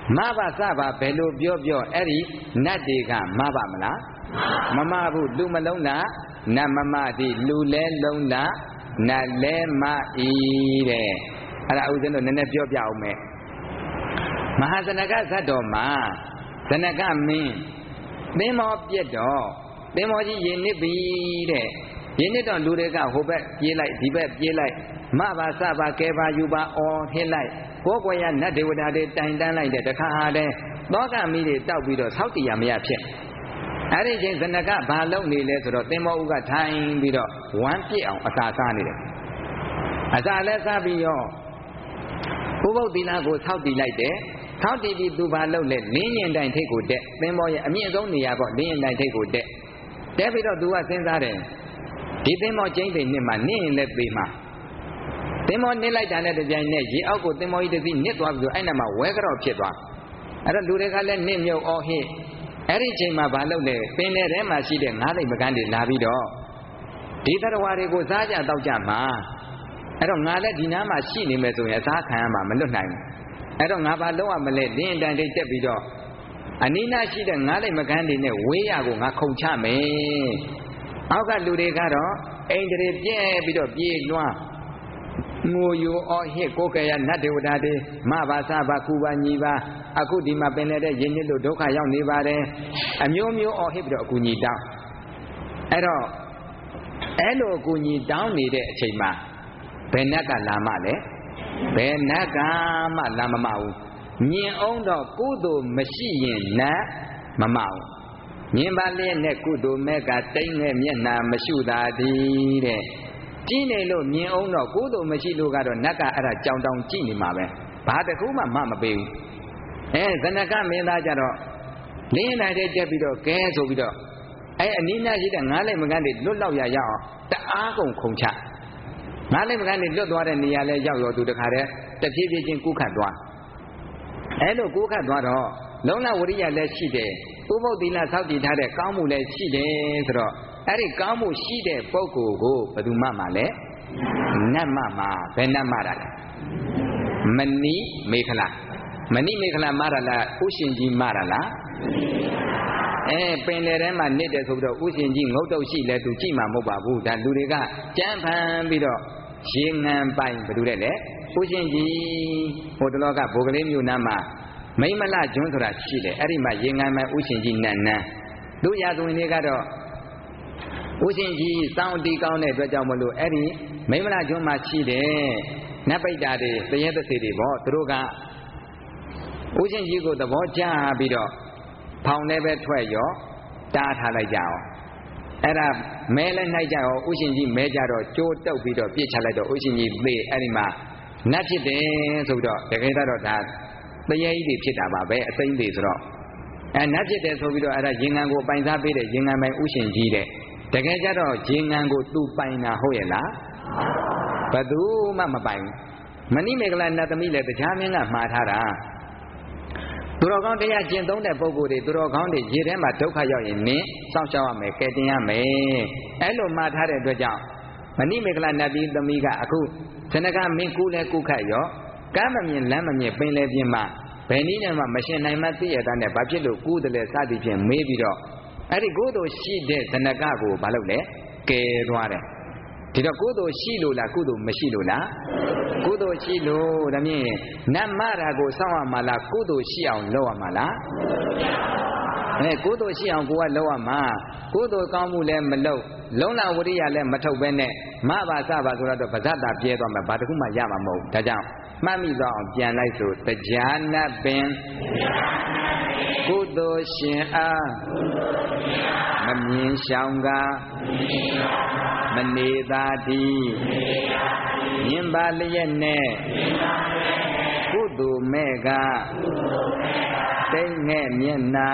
မဘာစဘာဘယ်လိုပြောပြောအဲ့ဒီနတ်တွေကမဘာမလားမမဘူးလူမလုံးလားနတ်မမတိလူလဲလုံးလားနတ်လဲမဤတဲ့အဲ့ဒါဥစဉ်တို့နည်းနည်းပြောပြအောင်မယ်မဟာဇနကဇတ်တော်မှာဇနကမင်းသင်္ဘောပြက်တော့သင်္ဘောကြီးရေနစ်ပြီတဲ့ရေနစ်တော့လူတွေကဟိုဘက်ပြေးလိုက်ဒီဘက်ပြေးလိုက်မဘာစဘာကဲပါယူပါအော်ဟစ်လိုက်ကိုယ်ကွယ်ရနတ်ဒေဝတာတွေတိုင်တန်းလိုက်တဲ့တခါဟာတဲ့သောကမီးတွေတောက်ပြီးတော့ဆောက်တည်ရမရဖြစ်အဲ့ဒီချိန်ဇနကဘာလုပ်နေလဲဆိုတော့သင်္ဘောဥကထိုင်ပြီးတော့ဝမ်းပြစ်အောင်အစာစားနေတယ်အစာလည်းစားပြီးရောဥပုသ်သီလကိုဆောက်တည်လိုက်တယ်ဆောက်တည်ပြီးသူဘာလုပ်လဲလင်းရင်တိုင်ထိတ်ကိုတက်သင်္ဘောရဲ့အမြင့်ဆုံးနေရာပေါ့လင်းရင်တိုင်ထိတ်ကိုတက်တက်ပြီးတော့သူကစဉ်းစားတယ်ဒီသင်္ဘောကျင်းသိနှစ်မှာနင်းရင်လည်းသေးမှာသင်္ဘောနစ်လိုက်တာနဲ့တပြိုင်နက်ရေအောက်ကိုသင်္ဘောကြီးတစ်စီးနစ်သွားပြီးတော့အဲ့နာမှာဝဲကြော့ဖြစ်သွားအဲ့တော့လူတွေကလည်းနစ်မြုပ်အော်ဟစ်အဲ့ဒီချိန်မှာဘာလုပ်လဲပင်နယ်ထဲမှာရှိတဲ့ငါးလိပ်ပကန်းတွေလာပြီးတော့ဒီသတ္တဝါတွေကိုစားကြတောက်ကြမှာအဲ့တော့ငါလည်းဒီနားမှာရှိနေမယ်ဆိုရင်အစားခံရမှာမလွတ်နိုင်ဘူးအဲ့တော့ငါဘာလုပ်ရမလဲလင်းတန်တိတ်တက်ပြီးတော့အနိနာရှိတဲ့ငါးလိပ်ပကန်းတွေနဲ့ဝေးရကိုငါခုန်ချမယ်အောက်ကလူတွေကတော့အိမ်တွေပြဲပြီးတော့ပြေးလွှမ်းငိုယိုအော်ဟစ်ကိုယ်ကရနတ်ဒေဝတာတွေမဘာစဘာကူပါညီပါအခုဒီမှာပင်နေတဲ့ရင်းနစ်လို့ဒုက္ခရောက်နေပါတယ်အမျိုးမျိုးအော်ဟစ်ပြီးတော့အကူညီတောင်းအဲ့တော့အဲ့လိုအကူညီတောင်းနေတဲ့အချိန်မှာဘယ်နတ်ကလာမလဲဘယ်နတ်ကမှလာမမဘူးညင်အောင်တော့ကုသိုလ်မရှိရင်နတ်မမဘူးညင်ပါလျက်နဲ့ကုသိုလ်မဲ့ကတိမ့်နဲ့မျက်နာမရှိတာဒီတဲ့ကြည့်နေလို့မြင်အောင်တော့ကုသိုလ်မရှိလို့ကတော့နတ်ကအဲ့ဒါကြောင်တောင်ကြည့်နေမှာပဲဘာတခုမှမမပေးဘူးအဲဇနကမင်းသားကြတော့လင်းနိုင်တဲ့တက်ပြီးတော့ကဲဆိုပြီးတော့အဲအနိနာရှိတဲ့ငါးလိုက်မကန်းတွေလွတ်လောက်ရရအောင်တအားကုန်ခုံချငါးလိုက်မကန်းတွေလွတ်သွားတဲ့နေရာလဲရောက်ရောသူတခါတည်းတဖြည်းဖြည်းချင်းကူးခတ်သွားအဲလိုကူးခတ်သွားတော့လုံလဝရိယလည်းရှိတယ်ဥပုသ်သီလဆောက်တည်ထားတဲ့ကောင်းမှုလည်းရှိတယ်ဆိုတော့အဲ့ဒီကောင်းမှုရှိတဲ့ပုဂ္ဂိုလ်ကိုဘယ်သူမှမလဲနတ်မမှာဘယ်နတ်မတာလဲမဏိမေခလာမဏိမေခလာမတာလားဥရှင်ကြီးမတာလားအဲပင်လေထဲမှာနေတယ်ဆိုပြီးတော့ဥရှင်ကြီးငုတ်တုတ်ရှိလဲသူကြည့်မှာမဟုတ်ပါဘူးဒါလူတွေကကြမ်းဖန်ပြီးတော့ရေငံပိုင်ဘယ်သူလဲလဲဥရှင်ကြီးဟိုတလောကဘိုကလေးမြို့နားမှာမိမလကျွန်းဆိုတာရှိတယ်အဲ့ဒီမှာရေငံပိုင်ဥရှင်ကြီးနတ်နန်းသူရာဇဝင်တွေကတော့ဥရှင်ကြီးစောင်းတီကောင်းတဲ့အတွက်ကြောင့်မလို့အဲ့ဒီမိမလကျွန်းမှာရှိတယ်နတ်ပိတ္တာတွေတရေသစေတွေပေါ့သူတို့ကဥရှင်ကြီးကိုသဘောကျပြီးတော့ဖောင်လည်းပဲထွက်ရောတားထားလိုက်ကြအောင်အဲ့ဒါမဲလည်းနှိုက်ကြရောဥရှင်ကြီးမဲကြတော့ကြိုးတုပ်ပြီးတော့ပြစ်ချလိုက်တော့ဥရှင်ကြီးသေအဲ့ဒီမှာနတ်ဖြစ်တယ်ဆိုပြီးတော့တကယ်တော့ဒါတရေကြီးတွေဖြစ်တာပါပဲအသိမ့်သေးဆိုတော့အဲနတ်ဖြစ်တယ်ဆိုပြီးတော့အဲ့ဒါရင်ငံကိုပိုင်စားပေးတဲ့ရင်ငံပိုင်ဥရှင်ကြီးတဲ့တကယ်ကြတော့ရင်ငံကိုသူပိုင်တာဟုတ်ရဲ့လားဘယ်သူမှမပိုင်ဘူးမဏိမေခလာနတ်သမီးလည်းတရားမင်းကမှားထားတာသူတော်ကောင်းတရားကျင့်သုံးတဲ့ပုဂ္ဂိုလ်တွေသူတော်ကောင်းတွေရေထဲမှာဒုက္ခရောက်ရင်နင်းစောင့်ရှောက်ရမယ်ကဲတင်ရမယ်အဲ့လိုမှားထားတဲ့အတွက်ကြောင့်မဏိမေခလာနတ်ပြည်သမီးကအခုဇနကမင်းကူးလဲကူးခတ်ရောကမ်းမမြင်လမ်းမမြင်ပင်လေပြင်းမှာဘယ်နည်းနဲ့မှမရှင်နိုင်မှသိရတဲ့ဘာဖြစ်လို့ကူးတယ်လဲစသည်ဖြင့်မေးပြီးတော့အဲ့ဒီကုသိုလ်ရှိတဲ့ဇနကကိုဘာလုပ်လဲကဲသွားတယ်ဒီတော့ကုသိုလ်ရှိလို့လားကုသိုလ်မရှိလို့လားကုသိုလ်ရှိလို့ဒါမြင်နတ်မတာကိုစောင့်ရမှာလားကုသိုလ်ရှိအောင်လုပ်ရမှာလားအဲကုသိုလ်ရှိအောင်ကိုကလုပ်ရမှာကုသိုလ်ကောင်းမှုလည်းမလုပ်လုံးလဝရိယလည်းမထုတ်ဘဲနဲ့မပါစပါဆိုတော့ဗဇတ်တာပြဲသွားမှာဘာတခုမှရမှာမဟုတ်ဒါကြောင့်မှတ်မိသွားအောင်ပြန်လိုက်ဆိုတရားနတ်ပင်ကုသိုလ်ရှင်အားမမြင်ရှောင်ကမနေသာတိမြင်ပါလျက်နဲ့ကုသိုလ်မဲ့ကတိတ်ငဲ့မျက်နာ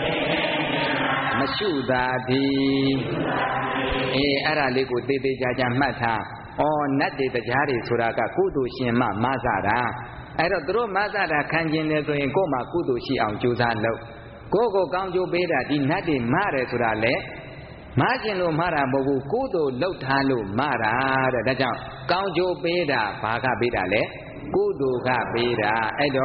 မရှိသာတိအေးအဲ့ဒါလေးကိုသေသေးချာချာမှတ်ထားဩနတ်တွေတရားတွေဆိုတာကကုသိုလ်ရှင်မှမဆတာအဲ့တော့သူတို့မဆတာခံကျင်တယ်ဆိုရင်ကိုယ်မှကုသိုလ်ရှိအောင်ကြိုးစားလုပ်ကိုယ့်ကိုကောင်းကျိုးပေးတာဒီနတ်တွေမတယ်ဆိုတာလေမကျင်လို့မတာမဟုတ်ဘူးကုသိုလ်လုပ်ထားလို့မတာတဲ့ဒါကြောင့်ကောင်းကျိုးပေးတာဘာကပေးတာလဲကုသိုလ်ကပေးတာအဲ့တော့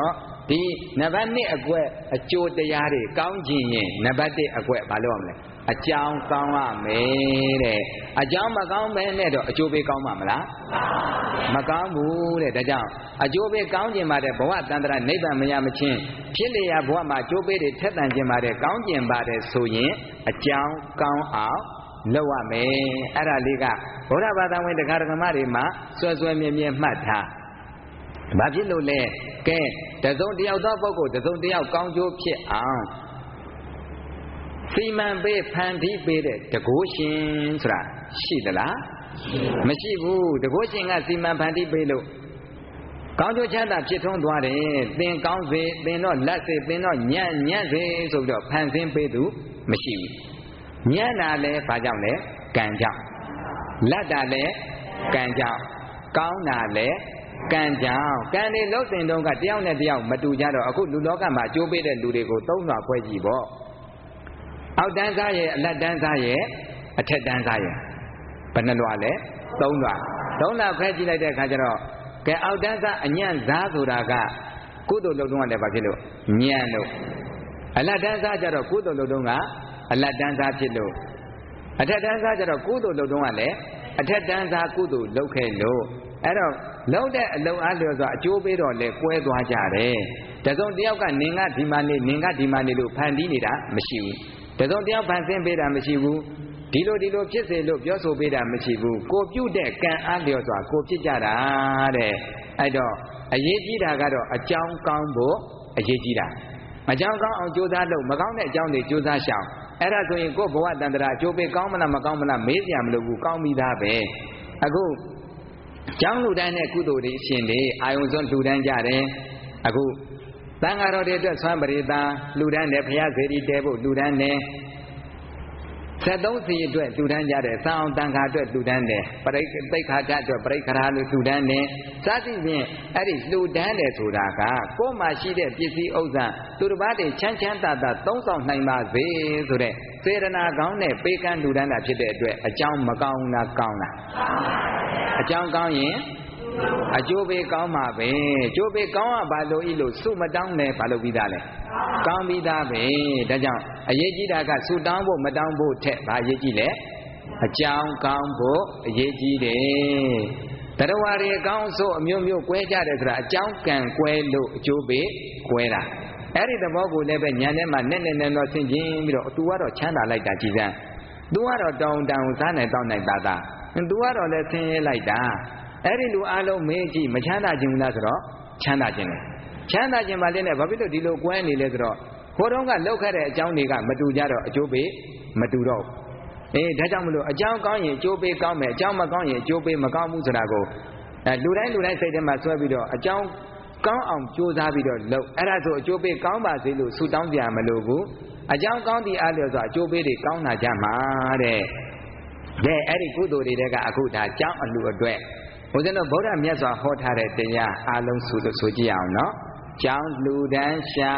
ဒီနံပါတ်နှစ်အကွက်အကျိုးတရားတွေကောင်းခြင်းရင်နံပါတ်တစ်အကွက်ဘာလို့ရမလဲအကြောင်းကောင်းရမယ်တဲ့အကြောင်းမကောင်းမဲနဲ့တော့အကျိုးပေးကောင်းမှာမလားမကောင်းဘူးတဲ့ဒါကြောင့်အကျိုးပေးကောင်းခြင်းပါတဲ့ဘဝတန်ត្រာနိဗ္ဗာန်မရမချင်းဖြစ်လျာဘဝမှာအကျိုးပေးတွေထက်သန်ခြင်းပါတဲ့ကောင်းခြင်းပါတယ်ဆိုရင်အကြောင်းကောင်းအောင်လုပ်ရမယ်အဲ့ဒါလေးကဗုဒ္ဓဘာသာဝင်တရားဓမ္မတွေမှာစွဲစွဲမြဲမြဲမှတ်ထားဘာဖြစ်လို့လဲကဲတစုံတယောက်သောပုဂ္ဂိုလ်တစုံတယောက်ကောင်းကျိုးဖြစ်အောင်စီမံပေးဖန်တီးပေးတဲ့တကုရှင်ဆိုတာရှိသလားမရှိဘူးတကုရှင်ကစီမံဖန်တီးပေးလို့ကောင်းကျိုးချမ်းသာဖြစ်ထွန်းသွားတယ်သင်ကောင်းစေသင်တော့လက်စေသင်တော့ညံ့ညံ့စေဆိုပြီးတော့ဖန်ဆင်းပေးသူမရှိဘူးညံ့တာလဲဘာကြောင့်လဲကံကြောင့်လက်တာလဲကံကြောင့်ကောင်းတာလဲကံကြောင့်ကံတွေလုံးတင်တော့ကတယောက်နဲ့တယောက်မတူကြတော့အခုလူလောကမှာအကျိုးပေးတဲ့လူတွေကိုသုံးလွှာခွဲကြည့်ပေါ့အောက်တန်းစားရဲ့အလတ်တန်းစားရဲ့အထက်တန်းစားရဲ့ဘယ်နှလွှာလဲသုံးလွှာသုံးလွှာခွဲကြည့်လိုက်တဲ့အခါကျတော့ကဲအောက်တန်းစားအညံ့စားဆိုတာကကုသိုလ်လုပ်တော့လည်းဘာဖြစ်လို့ညံ့လို့အလတ်တန်းစားကျတော့ကုသိုလ်လုပ်တော့ကအလတ်တန်းစားဖြစ်လို့အထက်တန်းစားကျတော့ကုသိုလ်လုပ်တော့ကလည်းအထက်တန်းစားကုသိုလ်လုပ်ခဲ့လို့အဲ့တော့လုံးတဲ့အလုံးအားလျော်စွာအကျိုးပေးတော့လေကွဲသွားကြတယ်တစုံတယောက်ကနင်ကဒီမှာနေနင်ကဒီမှာနေလို့ဖန်တီးနေတာမရှိဘူးတစုံတယောက်ဖန်ဆင်းပေးတာမရှိဘူးဒီလိုဒီလိုဖြစ်စေလို့ပြောဆိုပေးတာမရှိဘူးကိုပြုတ်တဲ့ကံအားလျော်စွာကိုဖြစ်ကြတာတဲ့အဲ့တော့အရေးကြီးတာကတော့အကြောင်းကောင်းဖို့အရေးကြီးတာအကြောင်းကောင်းအောင်ကြိုးစားလို့မကောင်းတဲ့အကြောင်းတွေကြိုးစားရှောင်အဲ့ဒါဆိုရင်ကိုယ့်ဘဝတန်ត្រာအကျိုးပေးကောင်းမလားမကောင်းမလားမေးစရာမလိုဘူးကောင်းပြီးသားပဲအခုကျောင်းလူတိုင်းနဲ့ကုသိုလ်တွေအရှင်တွေအာယုံစွန်းလူတိုင်းကြတယ်အခုသံဃာတော်တွေအတွက်ဆွမ်းပရိသလူတိုင်းနဲ့ဘုရားစေတီတဲဖို့လူတိုင်းနဲ့ဆက်သုံးစီအတွက်လူတိုင်းကြတယ်စောင်းတန်ခါအတွက်လူတိုင်းတယ်ပရိသိက္ခာတအတွက်ပရိခရာလူလူတိုင်းနဲ့စသဖြင့်အဲ့ဒီလူတိုင်းတယ်ဆိုတာကကိုယ်မှာရှိတဲ့ပစ္စည်းဥစ္စာသူတစ်ပါးတွေချမ်းချမ်းသာသာသုံးဆောင်နိုင်ပါစေဆိုတဲ့စေရနာကောင်းတဲ့ပေးကမ်းလူတိုင်းတာဖြစ်တဲ့အတွက်အကြောင်းမကောင်းလားကောင်းလားအကြောင်းကောင်းရင်အကျိုးပေးကောင်းမှာပဲအကျိုးပေးကောင်းရပါလို့ဤလို့စုမတောင်းနဲ့ဘာလို့ပြီးသားလဲကောင်းပြီးသားပဲဒါကြောင့်အရေးကြီးတာကစုတောင်းဖို့မတောင်းဖို့ထက်ဘာအရေးကြီးလဲအကြောင်းကောင်းဖို့အရေးကြီးတယ်တရားဝါတွေအကောင်းဆိုအမျိုးမျိုးကွဲကြတယ်ဆိုတာအကြောင်းကံကွဲလို့အကျိုးပေးကွဲတာအဲ့ဒီသဘောကိုလည်းပဲညာထဲမှာနဲ့နဲ့နဲ့တော့ဆင်ကျင်ပြီးတော့သူကတော့ချမ်းသာလိုက်တာကြည်စမ်းသူကတော့တောင်းတန်စားနိုင်တောင်းနိုင်တာတာသူကတော့လည်းဆင်းရဲလိုက်တာအဲ့ဒီလူအလုံးမေးကြည့်မချမ်းသာခြင်းလားဆိုတော့ချမ်းသာခြင်းလေချမ်းသာခြင်းပါလေနဲ့ဘာဖြစ်လို့ဒီလိုကွဲနေလဲဆိုတော့ဟိုတုန်းကလောက်ခဲ့တဲ့အကြောင်းတွေကမတူကြတော့အကျိုးပေးမတူတော့အေးဒါကြောင့်မလို့အကြောင်းကောင်းရင်အကျိုးပေးကောင်းမယ်အကြောင်းမကောင်းရင်အကျိုးပေးမကောင်းဘူးဆိုတာကိုအဲလူတိုင်းလူတိုင်းစိတ်ထဲမှာဆွဲပြီးတော့အကြောင်းကောင်းအောင်ကြိုးစားပြီးတော့လုပ်အဲ့ဒါဆိုအကျိုးပေးကောင်းပါစေလို့ဆုတောင်းကြမလို့ဘူးအကြောင်းကောင်းသည့်အားလျော်စွာအကျိုးပေးတွေကောင်းလာကြမှာတဲ့တဲ့အဲ့ဒီကုသိုလ်တွေကအခုဒါကြောင်းအလှအတွက်ဘုရားတော်ဗုဒ္ဓမြတ်စွာဟောထားတဲ့တရားအလုံးစုလို့ဆိုကြည့်အောင်နော်ကြောင်းလူတန်းရှာ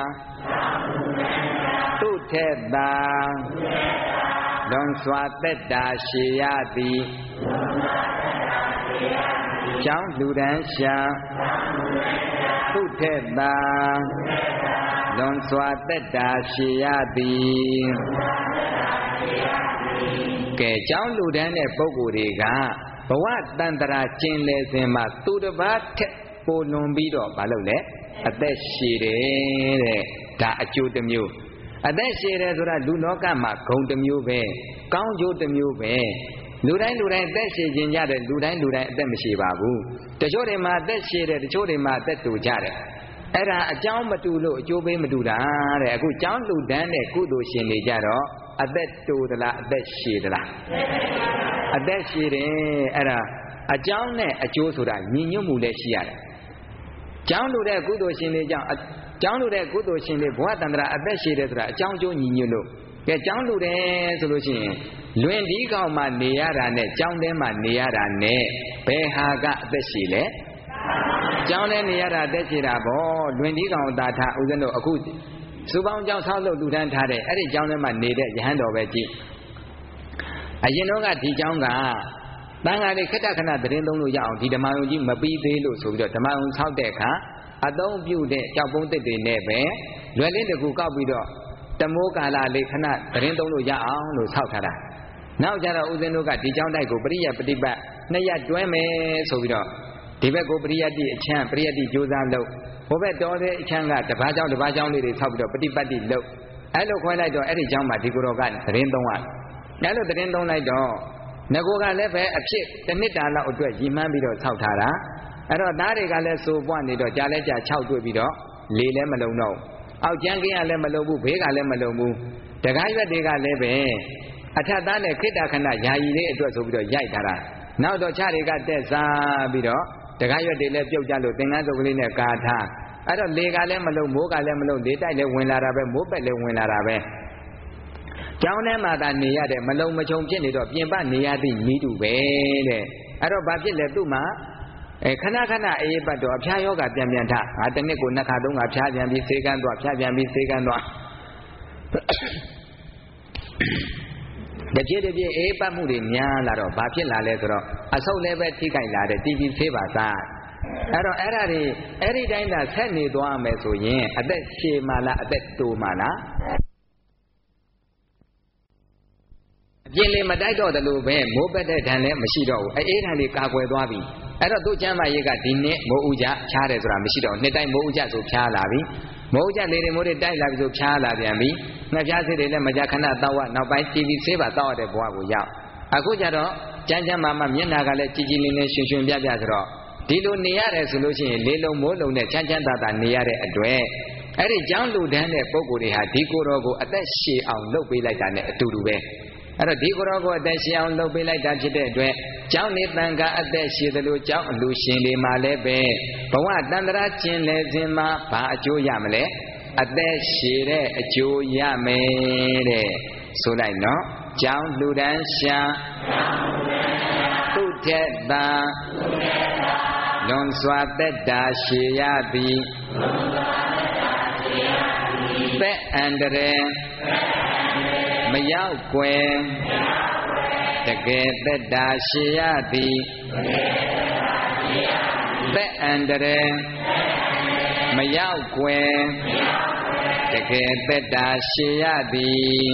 သူ့ထက်သာလွန်စွာသက်တာရှည်ရသည်ကြောင်းလူတန်းရှာသူ့ထက်သာလွန်စွာသက်တာရှည်ရသည်ကဲကြောင်းလူတန်းတဲ့ပုဂ္ဂိုလ်တွေကဘဝတန်ត្រာကျင်လေစဉ်မှာသူတစ်ပါးထက်ပိုလွန်ပြီးတော့မလုပ်လဲအသက်ရှည်တယ်တဲ့ဒါအကျိုးတစ်မျိုးအသက်ရှည်တယ်ဆိုတာလူလောကမှာဂုဏ်တစ်မျိုးပဲကောင်းကျိုးတစ်မျိုးပဲလူတိုင်းလူတိုင်းအသက်ရှည်ခြင်းကြတယ်လူတိုင်းလူတိုင်းအသက်မရှိပါဘူးတချို့တွေမှာအသက်ရှည်တယ်တချို့တွေမှာအသက်တူကြတယ်အဲ့ဒါအကြောင်းမတူလို့အကျိုးပေးမတူတာတဲ့အခုကြောင်းလူတန်းတဲ့ကုသိုလ်ရှင်တွေကြတော့အသက်တူသလားအသက်ရှည်သလားအသက်ရှည်တယ်အဲ့ဒါအကြောင်းနဲ့အကျိုးဆိုတာညီညွတ်မှုလည်းရှိရတယ်ကြောင်းလူတဲ့ကုသိုလ်ရှင်တွေကြောင့်ကြောင်းလူတဲ့ကုသိုလ်ရှင်တွေဘဝတန္တရာအသက်ရှည်တယ်ဆိုတာအကြောင်းကျိုးညီညွတ်လို့ကဲကြောင်းလူတယ်ဆိုလို့ရှိရင်လွင်ဒီကောင်မှနေရတာနဲ့ကြောင်းထဲမှာနေရတာနဲ့ဘယ်ဟာကအသက်ရှည်လဲကြောင်းထဲနေရတာအသက်ရှည်တာဗောလွင်ဒီကောင်သာထဦးဇင်းတို့အခုစူပေါင်းကြောင်းဆောက်လို့လူတန်းထားတဲ့အဲ့ဒီကြောင်းထဲမှာနေတဲ့ယဟန်တော်ပဲကြည့်အရင်တော့ကဒီကြောင်းကတန်ဃာတွေခက်တခဏသတင်းသုံးလို့ရအောင်ဒီဓမ္မယုံကြီးမပြီးသေးလို့ဆိုပြီးတော့ဓမ္မယုံဆောက်တဲ့အခါအသုံးပြုတဲ့ကြောက်ပုံးတစ်တွေနဲ့ပဲလွယ်လင်းတကူကောက်ပြီးတော့တမိုးကာလလေးခဏသတင်းသုံးလို့ရအောင်လို့ဆောက်ထားတာနောက်ကြတော့ဦးဇင်းတို့ကဒီကြောင်းတိုက်ကိုပရိယပฏิပတ်နှစ်ရက်တွဲမယ်ဆိုပြီးတော့ဒီဘက်ကိုပရိယတိအချမ်းပရိယတိကြိုးစားလုပ်ဟိုဘက်တော်တဲ့အချမ်းကတပားကြောင်းတပားကြောင်းလေးတွေဆောက်ပြီးတော့ပฏิပတ်တိလုပ်အဲ့လိုခွဲလိုက်တော့အဲ့ဒီကြောင်းမှာဒီကိုယ်တော်ကသတင်းသုံးရအဲ့လိုသတင်းသုံးလိုက်တော့ငကိုကလည်းပဲအဖြစ်တစ်နှစ်တာလောက်အတွက်ရည်မှန်းပြီးတော့ဆောက်ထားတာအဲ့တော့သားတွေကလည်းစိုးပွားနေတော့ကြားလဲကြား၆တွေ့ပြီးတော့လေလည်းမလုံတော့အောက်ကျန်းကင်းကလည်းမလုံဘူးဘေးကလည်းမလုံဘူးတကားရွက်တွေကလည်းပဲအထက်သားနဲ့ခိတ္တခဏယာယီလေးအတွက်ဆိုပြီးတော့ရိုက်ထားတာနောက်တော့ခြားတွေကတက်စားပြီးတော့တကားရွက်တွေလည်းပြုတ်ကြလို့သင်္ကန်းစုပ်ကလေးနဲ့ကာထားအဲ့တော့လေကလည်းမလုံမိုးကလည်းမလုံလေတိုက်လည်းဝင်လာတာပဲမိုးပက်လည်းဝင်လာတာပဲကျောင်းထဲမှာသာနေရတဲ့မလုံမချုံဖြစ်နေတော့ပြင်ပနေရသည့်ဤတူပဲတဲ့အဲ့တော့ဘာဖြစ်လဲသူ့မှာအဲခဏခဏအေးပတ်တော့အဖျားယောဂပြန်ပြန်ထငါတစ်နှစ်ကိုနှစ်ခါသုံးခါဖျားပြန်ပြီးစေကန်းသွားဖျားပြန်ပြီးစေကန်းသွားတပြည့်တပြည့်အေးပတ်မှုတွေများလာတော့ဘာဖြစ်လာလဲဆိုတော့အဆုတ်လည်းပဲထိခိုက်လာတယ်တီဗီဆေးပါသားအဲ့တော့အဲ့ဒါတွေအဲ့ဒီတိုင်းသာဆက်နေသွားမယ်ဆိုရင်အသက်ရှည်မှလားအသက်တိုမှလားပြင်းလေမတိုက်တော့တယ်လို့ပဲမိုးပက်တဲ့ဓာတ်လည်းမရှိတော့ဘူးအေးဓာတ်လေးကာကွယ်သွားပြီအဲ့တော့သူ့ကျမ်းမာရေးကဒီနှစ်မိုးဥကြဖြားတယ်ဆိုတာမရှိတော့နှစ်တိုင်းမိုးဥကြဆိုဖြားလာပြီမိုးဥကြလေတွေမိုးတွေတိုက်လာပြီဆိုဖြားလာပြန်ပြီငှက်ဖြားစေးတွေလည်းမကြခဏတောက်ရနောက်ပိုင်းတီဗီဆေးပါတောက်ရတဲ့ဘဝကိုရောက်အခုကျတော့ကျမ်းကျမ်းမာမာမျက်နာကလည်းကြည်ကြည်လင်းလင်းရွှင်ရွှင်ပြပြဆိုတော့ဒီလိုနေရတယ်ဆိုလို့ရှိရင်လေလုံးမိုးလုံးနဲ့ချမ်းချမ်းသာသာနေရတဲ့အတွက်အဲ့ဒီကျောင်းလူတန်းတဲ့ပုံကိုယ်တွေဟာဒီကိုယ်တော်ကိုအသက်ရှည်အောင်လုပ်ပေးလိုက်တာနဲ့အတူတူပဲအဲ့တော့ဒီကိုယ်တော်ကိုအသက်ရှည်အောင်လုပ်ပေးလိုက်တာဖြစ်တဲ့အတွက်ကျောင်းနေတန်ခါအသက်ရှည်သလိုကျောင်းအလူရှင်တွေမှာလည်းပဲဘဝတန်ត្រာကျင်လေစဉ်မှာဘာအကျိုးရမလဲအသက်ရှည်တဲ့အကျိုးရမယ်တဲ့ဆိုလိုက်နော်ကျောင်းလူတန်းရှာသူထက်သာလွန်စွာသက်တာရှည်ရသည်သက်အန္တရာယ်မရောက်ကွယ်တကယ်သက်တာရှည်ရသည်သက်အန္တရာယ်မရောက်ကွယ်တကယ်သက်တာရှည်ရသည်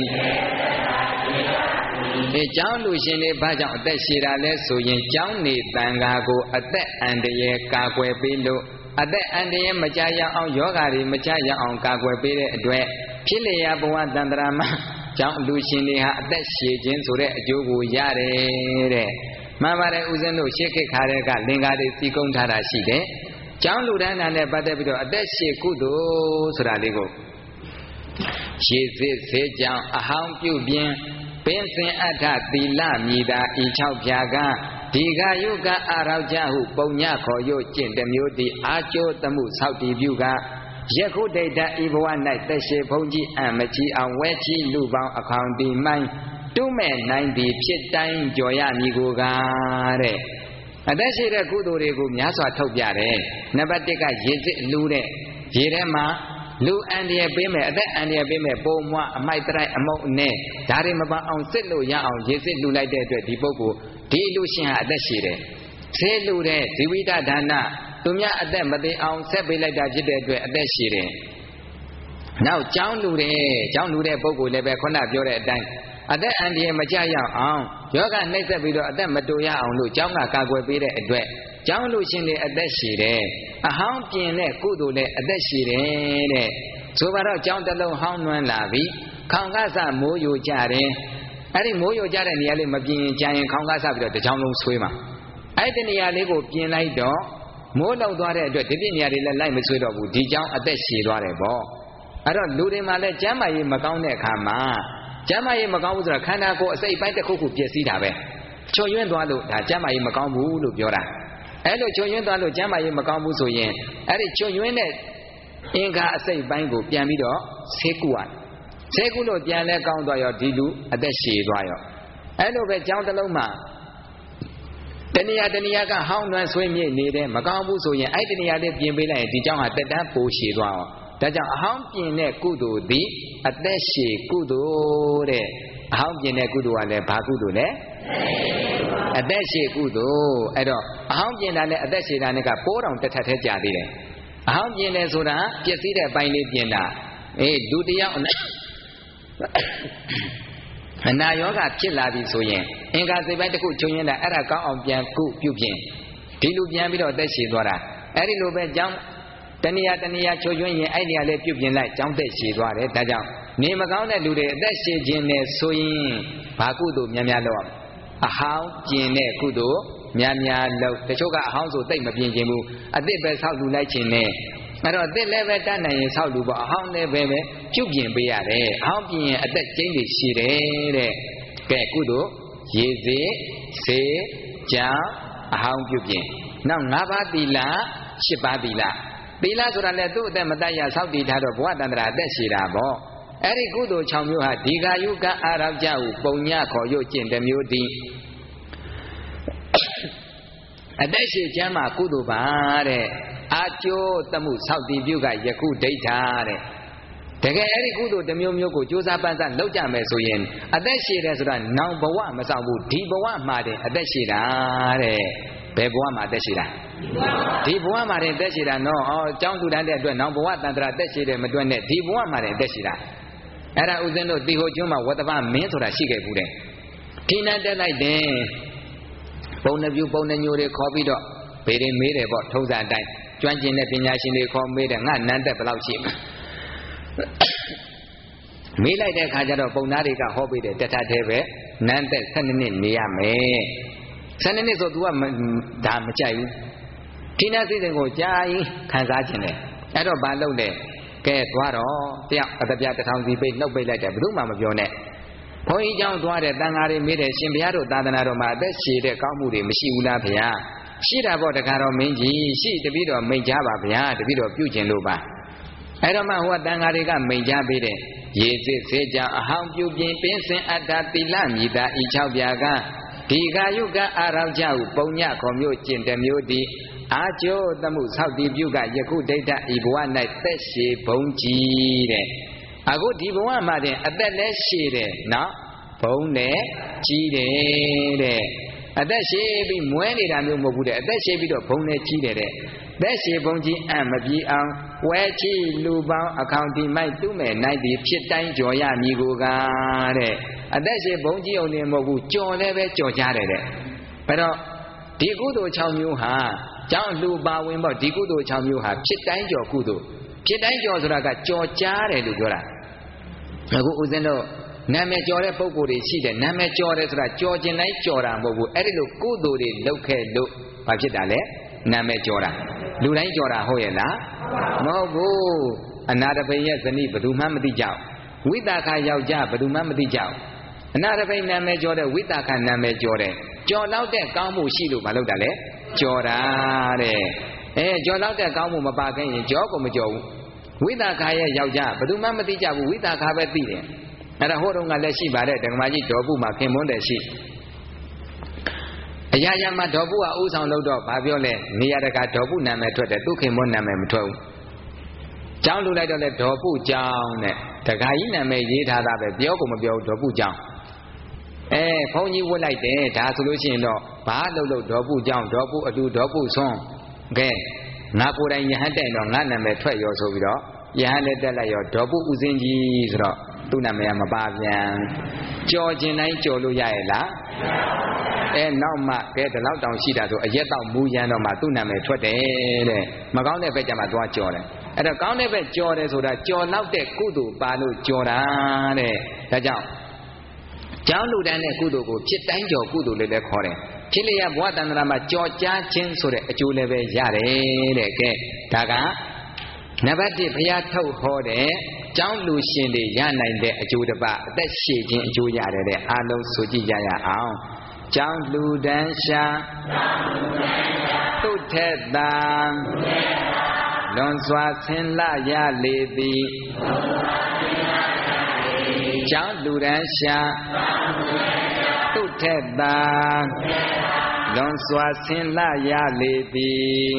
ဒီကျောင်းလူရှင်တွေဘာကြောင့်အသက်ရှည်တာလဲဆိုရင်ကျောင်းနေတန်ခါကိုအသက်အန္တရာယ်ကာကွယ်ပေးလို့အသက်အန္တရာယ်မကြရအောင်ယောဂါတွေမကြရအောင်ကာကွယ်ပေးတဲ့အတွက်ဖြစ်လျာဘဝတန်ត្រာမှာကျောင်းလူရှင်တွေဟာအသက်ရှည်ခြင်းဆိုတဲ့အကျိုးကိုရတယ်တဲ့မှန်ပါတယ်ဦးဇင်းတို့ရှေ့ခေတ်ခါတဲ့ကလင်္ကာတွေစီကုန်းထားတာရှိတယ်ကျောင်းလူတန်းတာနဲ့ပတ်သက်ပြီးတော့အသက်ရှည်ကုသိုလ်ဆိုတာလေးကိုရှေးစစ်စေကြောင့်အဟောင်းပြုပြင်ပင်စင်အဋ္ဌသီလမြည်သာဤ၆ဖြာကဒီကယုကအာရောက်ကြဟုပုံညခေါ်ရွကျင့်တမျိုးတည်အာကျိုးသမှုဆောက်တည်ပြုကယခုဒိဋ္ဌဤဘဝ၌သက်ရှိဘုံကြီးအံမကြီးအောင်ဝဲချီလူပေါင်းအခေါင်တီမိုင်းတုမဲ့နိုင်သည်ဖြစ်တိုင်းကြော်ရမည်ကိုကားတဲ့အသက်ရှိတဲ့ကုသိုလ်တွေကိုများစွာထုတ်ပြတယ်နံပါတ်တစ်ကရေစစ်လူတဲ့ရေထဲမှာလူအန္တရာယ်ပေးမယ်အသက်အန္တရာယ်ပေးမယ်ပုံမွားအမိုက်တိုက်အမုတ်နဲ့ဒါတွေမပန်းအောင်စစ်လို့ရအောင်ရေစစ်လူလိုက်တဲ့အတွက်ဒီပုဂ္ဂိုလ်ဒီလူရှင်ဟာအသက်ရှိတယ်ဆေးလူတဲ့ဇီဝိတဒါနသူများအသက်မသိအောင်ဆက်ပေးလိုက်တာဖြစ်တဲ့အတွက်အသက်ရှိတယ်နောက်ကျောင်းလူတဲ့ကျောင်းလူတဲ့ပုဂ္ဂိုလ်လည်းပဲခုနပြောတဲ့အတိုင်းအသက်အန္တရာယ်မကြရအောင်ယောဂနှိမ့်ဆက်ပြီးတော့အသက်မတူရအောင်လို့ကျောင်းကကာကွယ်ပေးတဲ့အတွက်ကျောင်းလူရှင်တွေအသက်ရှိတယ်အဟောင်းပြင်တဲ့ကုသိုလ်လည်းအသက်ရှိတယ်တဲ့ဆိုပါတော့ကျောင်းတစ်လုံးဟောင်းနွမ်းလာပြီခေါင်ကစမိုးယိုကြတယ်အဲ့ဒီမိုးယိုကြတဲ့နေရာလေးမပြင်ရင်ကြာရင်ခေါင်ကစပြီးတော့တစ်ချောင်းလုံးဆွေးမှာအဲ့ဒီနေရာလေးကိုပြင်လိုက်တော့မိုးလောက်သွားတဲ့အတွက်ဒီပြည့်နေရာတွေလည်းလိုက်မဆွေးတော့ဘူးဒီကျောင်းအသက်ရှည်သွားတယ်ပေါ့အဲ့တော့လူတွေမှာလည်းကျမ်းမာရေးမကောင်းတဲ့အခါမှာကျမ်းမာရေးမကောင်းဘူးဆိုတာခန္ဓာကိုယ်အစိတ်အပိုင်းတစ်ခုခုပြည့်စည်တာပဲချွတ်ယွင်းသွားလို့ဒါကျမ်းမာရေးမကောင်းဘူးလို့ပြောတာအဲ့လိုချွတ်ယွင်းသွားလို့ကျမ်းမာရေးမကောင်းဘူးဆိုရင်အဲ့ဒီချွတ်ယွင်းတဲ့အင်္ဂါအစိတ်ပိုင်းကိုပြန်ပြီးတော့ဆေးကုရဆေးကုလို့ပြန်လဲကောင်းသွားရောဒီလူအသက်ရှည်သွားရောအဲ့လိုပဲကျောင်းတစ်လုံးမှာတဏှာတဏှာကဟောင်းနှွမ်းဆွေးမြေ့နေတယ်မကောင်းဘူးဆိုရင်အဲ့ဒီတဏှာလေးပြင်ပေးလိုက်ရင်ဒီကျောင်းဟာတက်တန်းပိုရှည်သွားအောင်ဒါကြောင့်အဟောင်းပြင်တဲ့ကုသိုလ်သည်အသက်ရှည်ကုသိုလ်တဲ့အဟောင်းပြင်တဲ့ကုသိုလ်ကလည်းဘာကုသိုလ်လဲအသက်ရှည်ကုသိုလ်အဲ့တော့အဟောင်းပြင်တာနဲ့အသက်ရှည်တာနဲ့ကပိုးတောင်တစ်ထပ်ထဲကြာသေးတယ်အဟောင်းပြင်တယ်ဆိုတာပြည့်စည်တဲ့အပိုင်းလေးပြင်တာအေးလူတယောက်အနာယောဂဖြစ်လာပြီဆိုရင်အင်္ဂါစိတ်ပိုင်းတစ်ခုချုပ်ရင်းတာအဲ့ဒါကောင်းအောင်ပြန်ကုပြုပြင်ဒီလိုပြန်ပြီးတော့အသက်ရှည်သွားတာအဲ့ဒီလိုပဲကြောင်းတဏှာတဏှာချုပ်ရင်းရင်အဲ့ဒီကလေးပြုပြင်လိုက်ကြောင်းသက်ရှည်သွားတယ်ဒါကြောင့်နေမကောင်းတဲ့လူတွေအသက်ရှည်ခြင်းနဲ့ဆိုရင်ဘာကုသိုလ်များများလုပ်အဟောင်းပြင်တဲ့ကုသိုလ်များများလုပ်တချို့ကအဟောင်းဆိုတိတ်မပြင်ခြင်းဘူးအသစ်ပဲဆောက်လူလိုက်ခြင်းနဲ့အဲ့တော့အသစ်လည်းပဲတတ်နိုင်ရင်ဆောက်လူပေါ့အဟောင်းလည်းပဲပဲပြုပြင်ပေးရတယ်အဟောင်းပြင်ရင်အသက်ကျိန်းတွေရှိတယ်တဲ့ကဲကုသိုလ်ရေစေစေကြောင်းအဟောင်းပြုပြင်နောက်၅ပါးသီလ၈ပါးသီလသီလဆိုတာလည်းသူ့အသက်မတတ်ရဆောက်တည်ထားတော့ဘဝတန္တရာအသက်ရှိတာပေါ့အဲ့ဒီကုသိုလ်၆မျိုးဟာဒီဃာယုကအာရကြဟုပုံညခေါ်ရုပ်ကျင့်တစ်မျိုးတည်းအသက်ရှိချမ်းမှာကုသိုလ်ပါတဲ့အာကျိုးသမှုဆောက်တည်ပြုကယခုဒိဋ္ဌာတဲ့တကယ်အဲ့ဒီကုသိုလ်တစ်မျိုးမျိုးကိုကြိုးစားပန်းစားလုပ်ကြမယ်ဆိုရင်အသက်ရှိတယ်ဆိုတာနောင်ဘဝမဆောက်ဘူးဒီဘဝမှာတည်းအသက်ရှိတာတဲ့ဘယ်ဘဝမှာအသက်ရှိတာဒီဘဝမှာတည်းအသက်ရှိတာနော်အော်အကြောင်းသူတန်းတဲ့အတွက်နောင်ဘဝတန်တရာအသက်ရှိတယ်မတွက်နဲ့ဒီဘဝမှာတည်းအသက်ရှိတာအဲ့ဒါဥစဉ်တို့တီဟိုကျွန်းမှာဝတ္တပမင်းဆိုတာရှိခဲ့ဘူးတဲ့ထိနှံတက်လိုက်တယ်ပုံနှပြူပုံနှညိုတွေခေါ်ပြီးတော့ဘေးတွေမေးတယ်ပေါ့ထုံးစံအတိုင်းကျွမ်းကျင်တဲ့ပညာရှင်တွေခေါ်မေးတယ်ငါနန်းတက်ဘယ်လောက်ရှိမေးလိုက်တဲ့အခါကျတော့ပုံသားတွေကဟောပေးတယ်တထသေးပဲနန်းတက်၁၂နှစ်နေရမယ်၁၂နှစ်ဆို तू ကဒါမကြိုက်ဘူးထိနှံစိစဉ်ကိုကြာရင်ခံစားခြင်းတယ်အဲ့တော့ဘာလုပ်လဲကဲသွားတော့တယောက်အတပြတစ်ထောင်စီပိတ်နှုတ်ပိတ်လိုက်တယ်ဘယ်သူမှမပြောနဲ့ဘုန်းကြီးเจ้าသွားတယ်တန်ဃာတွေမေးတယ်ရှင်ဘုရားတို့သာသနာတော်မှာအသက်ရှည်တဲ့ကောင်းမှုတွေမရှိဘူးလားဗျာရှိတာပေါ့တခါတော့မင်းကြီးရှိတပည့်တော်မိန့်ကြပါဗျာတပည့်တော်ပြုကျင်လို့ပါအဲ့တော့မှဟိုကတန်ဃာတွေကမိန့်ကြပေးတယ်ရေစစ်စေကြောင့်အဟောင်းပြုပြင်ပင်စင်အတ္တတိလမြည်တာဤ၆ပြာကဒီဃာယုကအာရောက်ကြဟုပုံညခေါ်မျိုးကျင့်တစ်မျိုးတည်းအာကျိုးသမှုဆောက်တည်ပြုကယခုဒိဋ္ဌဤဘဝ၌သက်ရှည်ဘုံကြီးတဲ့အခုဒီဘဝမှာတင်အသက်လည်းရှည်တယ်နော်ဘုံလည်းကြီးတယ်တဲ့အသက်ရှည်ပြီးမွဲနေတာမျိုးမဟုတ်ဘူးတဲ့အသက်ရှည်ပြီးတော့ဘုံလည်းကြီးတယ်တဲ့သက်ရှည်ဘုံကြီးအံ့မပြေအောင်ဝဲချီလူပေါင်းအခေါင်ဒီမိုက်သူ့မဲ့နိုင်သည်ဖြစ်တိုင်းကြော်ရမည်ကိုကားတဲ့အသက်ရှည်ဘုံကြီးအောင်နေမဟုတ်ဘူးကြော်လည်းပဲကြော်ကြတယ်တဲ့ဘယ်တော့ဒီကုသိုလ်၆မျိုးဟာကျောင်းလူပါဝင်ပေါ့ဒီကုသိုလ်၆မျိုးဟာဖြစ်တိုင်းကြော်ကုသိုလ်ဖြစ်တိုင်းကြော်ဆိုတာကကြော်ကြားတယ်လို့ပြောတာအခုဦးဇင်းတို့နာမည်ကြော်တဲ့ပုဂ္ဂိုလ်တွေရှိတယ်နာမည်ကြော်တယ်ဆိုတာကြော်ကျင်တိုင်းကြော်တာမဟုတ်ဘူးအဲ့ဒီလိုကုသိုလ်တွေလုပ်ခဲ့လို့ဘာဖြစ်တာလဲနာမည်ကြော်တာလူတိုင်းကြော်တာဟုတ်ရဲ့လားမဟုတ်ဘူးအနာတပိရဲ့ဇနီးဘယ်သူမှမသိကြဘူးဝိတာခယောက်ျားဘယ်သူမှမသိကြဘူးအနာတပိနာမည်ကြော်တဲ့ဝိတာခနာမည်ကြော်တဲ့ကြော်လောက်တဲ့ကောင်းမှုရှိလို့မလုပ်တာလဲကြော်တာတဲ့အဲကြော်လောက်တဲ့ကောင်းမှုမပါခင်ရင်ကြော်ကိုမကြော်ဘူးဝိတာခရဲ့ယောက်ျားဘယ်သူမှမသိကြဘူးဝိတာခပဲသိတယ်အဲ့ဒါဟိုတုန်းကလည်းရှိပါတယ်ဓမ္မကြီးဒေါ်ပုမှာခင်မွန်းတယ်ရှိအရာရာမှာဒေါ်ပုကဥဆောင်လို့တော့ဘာပြောလဲနေရာတကာဒေါ်ပုနာမည်ထွက်တယ်သူခင်မွန်းနာမည်မထွက်ဘူးကျောင်းလူလိုက်တော့လဲဒေါ်ပုကျောင်းနဲ့တခါကြီးနာမည်ရေးထားတာပဲပြောကိုမပြောဘူးဒေါ်ပုကျောင်းအဲဘုန်းကြီးဝတ်လိုက်တယ်ဒါဆိုလို့ရှိရင်တော့ဘာလို့လို့ဒေါ်ပုကျောင်းဒေါ်ပုအတူဒေါ်ပုဆွန်းကဲငါကိုယ်တိုင်ယဟန်တိုင်တော့ငါနာမည်ထွက်ရောဆိုပြီးတော့ယဟန်လည်းတက်လိုက်ရောဒေါ်ပုဥစဉ်ကြီးဆိုတော့သူ့နာမည်ကမပါပြန်ကြော်ခြင်းတိုင်းကြော်လို့ရရဲ့လားအဲနောက်မှကဲဒီလောက်တောင်ရှိတာဆိုအရက်တော့မူရန်တော့မှသူ့နာမည်ထွက်တယ်တဲ့မကောင်းတဲ့ဘက်ကျမှသွားကြော်တယ်အဲ့တော့ကောင်းတဲ့ဘက်ကြော်တယ်ဆိုတာကြော်နောက်တဲ့ကုသိုလ်ပါလို့ကြော်တာတဲ့ဒါကြောင့်ကျောင်းလူတန်းတဲ့ကုသိုလ်ကိုဖြစ်တိုင်းကြော်ကုသိုလ်လေးလည်းခေါ်တယ်ဖြစ်လျက်ဘဝတန္တရာမှာကြော်ကြားခြင်းဆိုတဲ့အကျိုးလည်းပဲရတယ်တဲ့ကဲဒါကနံပါတ်တစ်ဘုရားထုတ်ဟောတဲ့ကျောင်းလူရှင်တွေရနိုင်တဲ့အကျိုးတစ်ပါးအသက်ရှည်ခြင်းအကျိုးရတယ်တဲ့အားလုံးဆိုကြည့်ကြရအောင်ကျောင်းလူတန်းရှာသုထက်တာလွန်စွာဆင်းလာရလေသည်ကျောင်းလူတန်းရှာသုထက်တာလွန်စွာဆင်းလာရလေသည်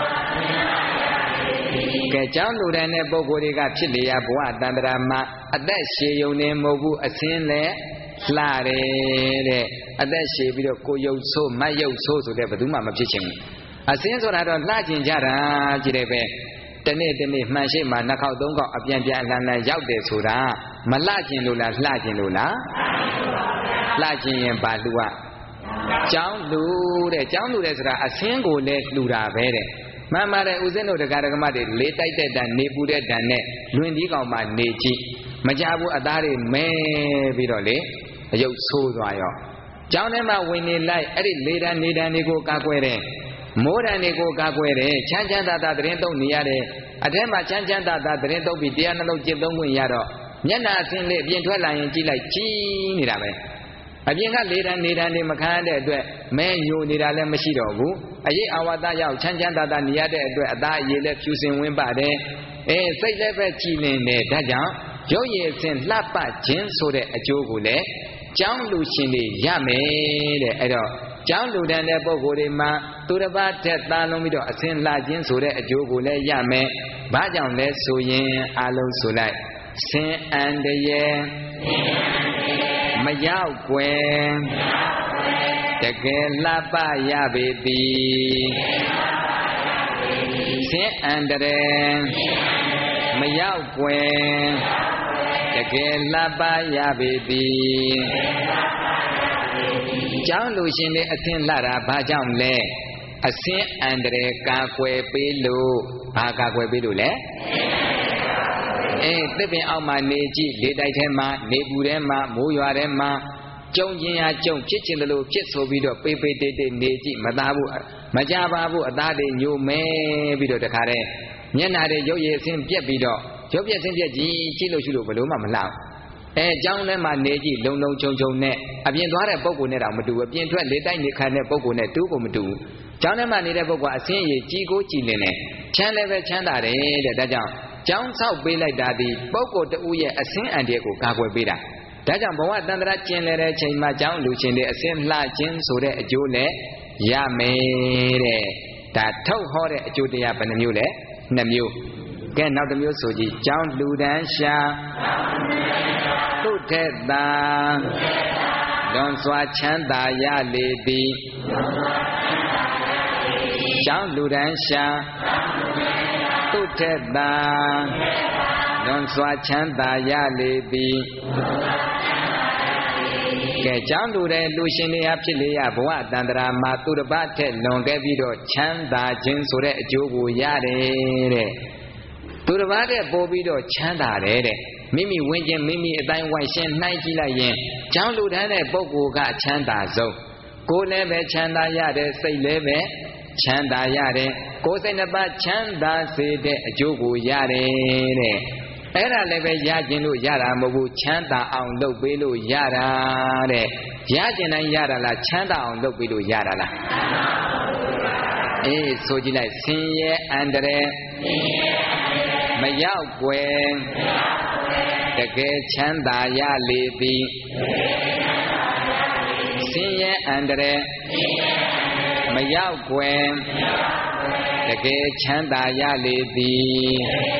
ကဲကျောင်းလူတန်းတဲ့ပုဂ္ဂိုလ်တွေကဖြစ်လေရဘဝတန္တရာမှာအသက်ရှည်ုံနေမဟုတ်ဘူးအစင်းလည်းလှတယ်တဲ့အသက်ရှည်ပြီးတော့ကိုရုပ်ဆိုးမတ်ရုပ်ဆိုးဆိုတဲ့ဘယ်သူမှမဖြစ်ချင်ဘူးအစင်းဆိုတာတော့လှကျင်ကြတာကြည့်တယ်ပဲတနေ့တနေ့မှန်ရှိမှနှစ်ခေါက်သုံးခေါက်အပြန်ပြန်အလန်လန်ရောက်တယ်ဆိုတာမလှကျင်လို့လားလှကျင်လို့လားလှကျင်ရင်ဘာလူကကျောင်းလူတဲ့ကျောင်းလူတဲ့ဆိုတာအစင်းကိုလည်းလူတာပဲတဲ့မှန်ပါတယ်ဦးဇင်းတို့တရားဓမ္မတွေလေးတိုက်တဲ့တန်နေပူတဲ့တန်နဲ့လွင်ဒီကောင်မှနေကြည့်မကြဘူးအသားတွေမဲပြီးတော့လေအယုတ်ဆိုးသွားရောကျောင်းထဲမှာဝင်နေလိုက်အဲ့ဒီလေတန်းနေတန်းတွေကိုကာကွယ်တယ်မိုးတန်းတွေကိုကာကွယ်တယ်ချမ်းချမ်းသာသာသတင်းသုံးနေရတယ်အထဲမှာချမ်းချမ်းသာသာသတင်းသုံးပြီးတရားနှလုံးကျင့်သုံးခွင့်ရတော့မျက်နှာအဆင်းလေးအပြင်ထွက်လာရင်ကြည့်လိုက်ကြီးနေတာပဲအပြင်ကလေတန်းနေတန်းတွေမခံရတဲ့အတွက်မဲညိုနေတာလည်းမရှိတော့ဘူးအရေးအဝါဒရောက်ချမ်းချမ်းသာသာနေရတဲ့အတွက်အသားအရည်လည်းဖြူစင်ဝင်းပါတယ်အဲစိတ်လည်းပဲကြည်လင်တယ်ဒါကြောင့်ရုပ်ရည်အစဉ်လှပခြင်းဆိုတဲ့အကျိုးကိုလည်းကျောင်းလူရှင်တွေရမယ်တဲ့အဲ့တော့ကျောင်းလူတန်းတဲ့ပုဂ္ဂိုလ်တွေမှာသူတစ်ပါးထက်သားလုံးပြီးတော့အစဉ်လှခြင်းဆိုတဲ့အကျိုးကိုလည်းရမယ်ဘာကြောင့်လဲဆိုရင်အလုံးဆိုလိုက်ဆင်အန္တရာယ်မရောက်ွယ်တကယ်လှပရပေသည်ဆင်အန္တရာယ်မရောက်ွယ်တကယ်လှပရပေသည်ကျောင်းလူရှင်တွေအသင်လှတာဘာကြောင့်လဲအစင်းအန္တရာယ်ကာကွယ်ပေးလို့ဘာကာကွယ်ပေးလို့လဲအေးသစ်ပင်အောက်မှာနေကြည့်လေတိုက်ထဲမှာနေပူထဲမှာမိုးရွာထဲမှာကြုံခြင်းဟာကြုံဖြစ်ခြင်းလို့ဖြစ်ဆိုပြီးတော့ပေပေတေးတေးနေကြည့်မသားဘူးမကြပါဘူးအသားတွေညိုမဲပြီးတော့တခါတည်းမျက်နှာတွေရုပ်ရည်အဆင်းပြက်ပြီးတော့ရုပ်ပြက်ဆင်းပြက်ကြီးကြည့်လို့ရှိလို့ဘယ်လို့မှမလှဘူးအဲအကြောင်းထဲမှာနေကြည့်လုံလုံခြုံခြုံနဲ့အပြင်သွားတဲ့ပုံကိုနဲ့တော့မတူဘူးအပြင်ထွက်လေတိုက်နေခံတဲ့ပုံကိုနဲ့တူကိုမတူဘူးကျောင်းထဲမှာနေတဲ့ပုဂ္ဂိုလ်အစင်းရည်ကြီးကိုကြည်လင်တယ်ချမ်းလည်းပဲချမ်းသာတယ်တဲ့ဒါကြောင့်ကျောင်းဆောက်ပေးလိုက်တာဒီပုဂ္ဂိုလ်တဦးရဲ့အစင်းအန္တရာယ်ကိုကာကွယ်ပေးတာဒါကြောင့်ဘဝတန်ត្រာကျင်လေတဲ့ချိန်မှာကျောင်းလူရှင်တွေအစင်းလှခြင်းဆိုတဲ့အကျိုးနဲ့ရမယ်တဲ့ဒါထုတ်ဟောတဲ့အကျိုးတရားဘယ်နှမျိုးလဲနှစ်မျိုးကဲနောက်တစ်မျိုးဆိုကြည့်ကျောင်းလူတန်းရှာသူထက်သာလွန်စွာချမ်းသာရလေသည်ကျောင်းလူတန်းရှာသူထက်သာလွန်စွာချမ်းသာရလေသည်ကဲကျောင်းလူတဲ့လူရှင်တွေဟာဖြစ်လေရဘဝတန်ត្រာမှာသူတစ်ပါးထက်လွန်ခဲ့ပြီးတော့ချမ်းသာခြင်းဆိုတဲ့အကျိုးကိုရတယ်တဲ့သူတစ်ပါးတဲ့ပို့ပြီးတော့ချမ်းသာတယ်တဲ့မိမိဝင်းချင်းမိမိအတိုင်းဝိုင်းရှင်းနှိုင်းကြည့်လိုက်ရင်ကျောင်းလူတန်းတဲ့ပုဂ္ဂိုလ်ကချမ်းသာဆုံးကိုယ်လည်းပဲချမ်းသာရတယ်စိတ်လည်းပဲချမ်းသာရတယ်ကိုယ်စိတ်နှစ်ပါးချမ်းသာစေတဲ့အကျိုးကိုရတယ်တဲ့အဲ့ဒါလည်းပဲရခြင်းလို့ရတာမဟုတ်ဘူးချမ်းသာအောင်လုပ်ပေးလို့ရတာတဲ့ရခြင်းတိုင်းရတာလားချမ်းသာအောင်လုပ်ပေးလို့ရတာလားအေးဆိုကြည့်လိုက်ဆင်းရဲအန္တရာယ်မရောက်ွယ်တကယ်ချမ်းသာရလေသည်ဆင်းရဲအန္တရာယ်မရောက်ွယ်တကယ်ချမ်းသာရလေသည်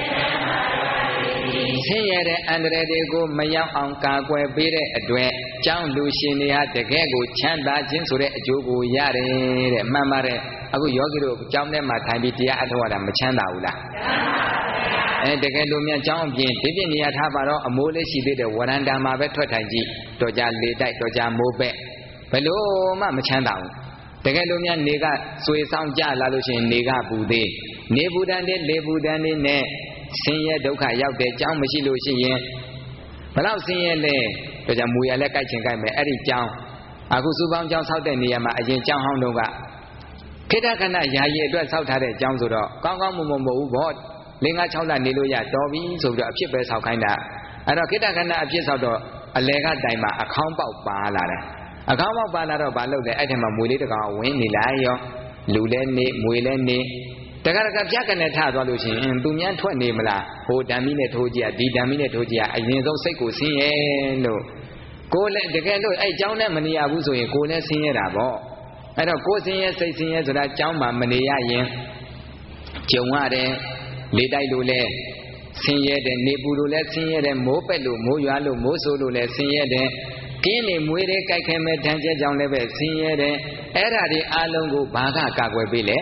ဆင်းရဲတဲ့အန္တရာယ်တွေကိုမရောက်အောင်ကာကွယ်ပေးတဲ့အတွက်ကျောင်းလူရှင်တွေဟာတကယ်ကိုချမ်းသာခြင်းဆိုတဲ့အကျိုးကိုရတယ်တဲ့မှန်ပါတယ်အခုယောဂီတို့ကျောင်းထဲမှာထိုင်ပြီးတရားအထောက်အတာမချမ်းသာဘူးလားအဲတကယ်လို့များကျောင်းအပြင်ဒီပြည့်နေရထားပါတော့အမိုးလေးရှိသေးတယ်ဝရန္တာမှာပဲထွက်ထိုင်ကြည့်တော်ကြလေတိုက်တော်ကြမိုးပဲ့ဘယ်လို့မှမချမ်းသာဘူးတကယ်လို့များနေကဆွေဆောင်ကြလာလို့ရှိရင်နေကပူသေးနေပူတန်းတဲ့လေပူတန်းတဲ့နဲ့ဆင်းရဲဒုက္ခရောက်တဲ့ကျောင်းမရှိလို့ရှိရင်ဘယ်လောက်ဆင်းရဲလဲတော်ကြမူရလဲကြိုက်ချင်ကြိုက်မယ်အဲ့ဒီကျောင်းအခုစုပေါင်းကျောင်းဆောက်တဲ့နေရာမှာအရင်ကျောင်းဟောင်းတုန်းကခေတ္တခဏယာယီအတွက်ဆောက်ထားတဲ့ကျောင်းဆိုတော့ကောင်းကောင်းမွန်မွန်မဟုတ်ဘူးဗောလေးငါးခြောက်လနေလို့ရတော်ပြီဆိုပြီးတော့အဖြစ်ပဲဆောက်ခိုင်းတာအဲ့တော့ခေတ္တခဏအဖြစ်ဆောက်တော့အလဲကတိုင်မှာအခေါင်းပေါက်ပါလာတယ်အခေါင်းပေါက်ပါလာတော့ဘာလုပ်လဲအဲ့ထက်မှာမွေလေးတကောင်ဝင်နေလိုက်ရောလူလဲနေမွေလဲနေတကယ်တကယ်ပြက်ကနေထသွားလို့ရှိရင်သူများထွက်နေမလားဟိုဓာမီနဲ့ထိုးကြဒီဓာမီနဲ့ထိုးကြအရင်ဆုံးစိတ်ကိုဆင်းရဲလို့ကိုယ်လည်းတကယ်လို့အဲ့เจ้าနဲ့မနေရဘူးဆိုရင်ကိုယ်လည်းဆင်းရဲတာပေါ့အဲ့တော့ကိုယ်ဆင်းရဲစိတ်ဆင်းရဲဆိုတာเจ้าမှာမနေရရင်ကြုံရတယ်လေတိုက်လို့လဲဆင်းရဲတယ်နေပူလို့လဲဆင်းရဲတယ်မိုးပက်လို့မိုးရွာလို့မိုးဆိုးလို့လဲဆင်းရဲတယ်ကင်းနေမွေးတဲ့ကြိုက်ခဲမဲ့တန်းကျဲကြောင်လည်းပဲဆင်းရဲတယ်အဲ့ဓာတွေအလုံးကိုဘာကကာကွယ်ပေးလဲ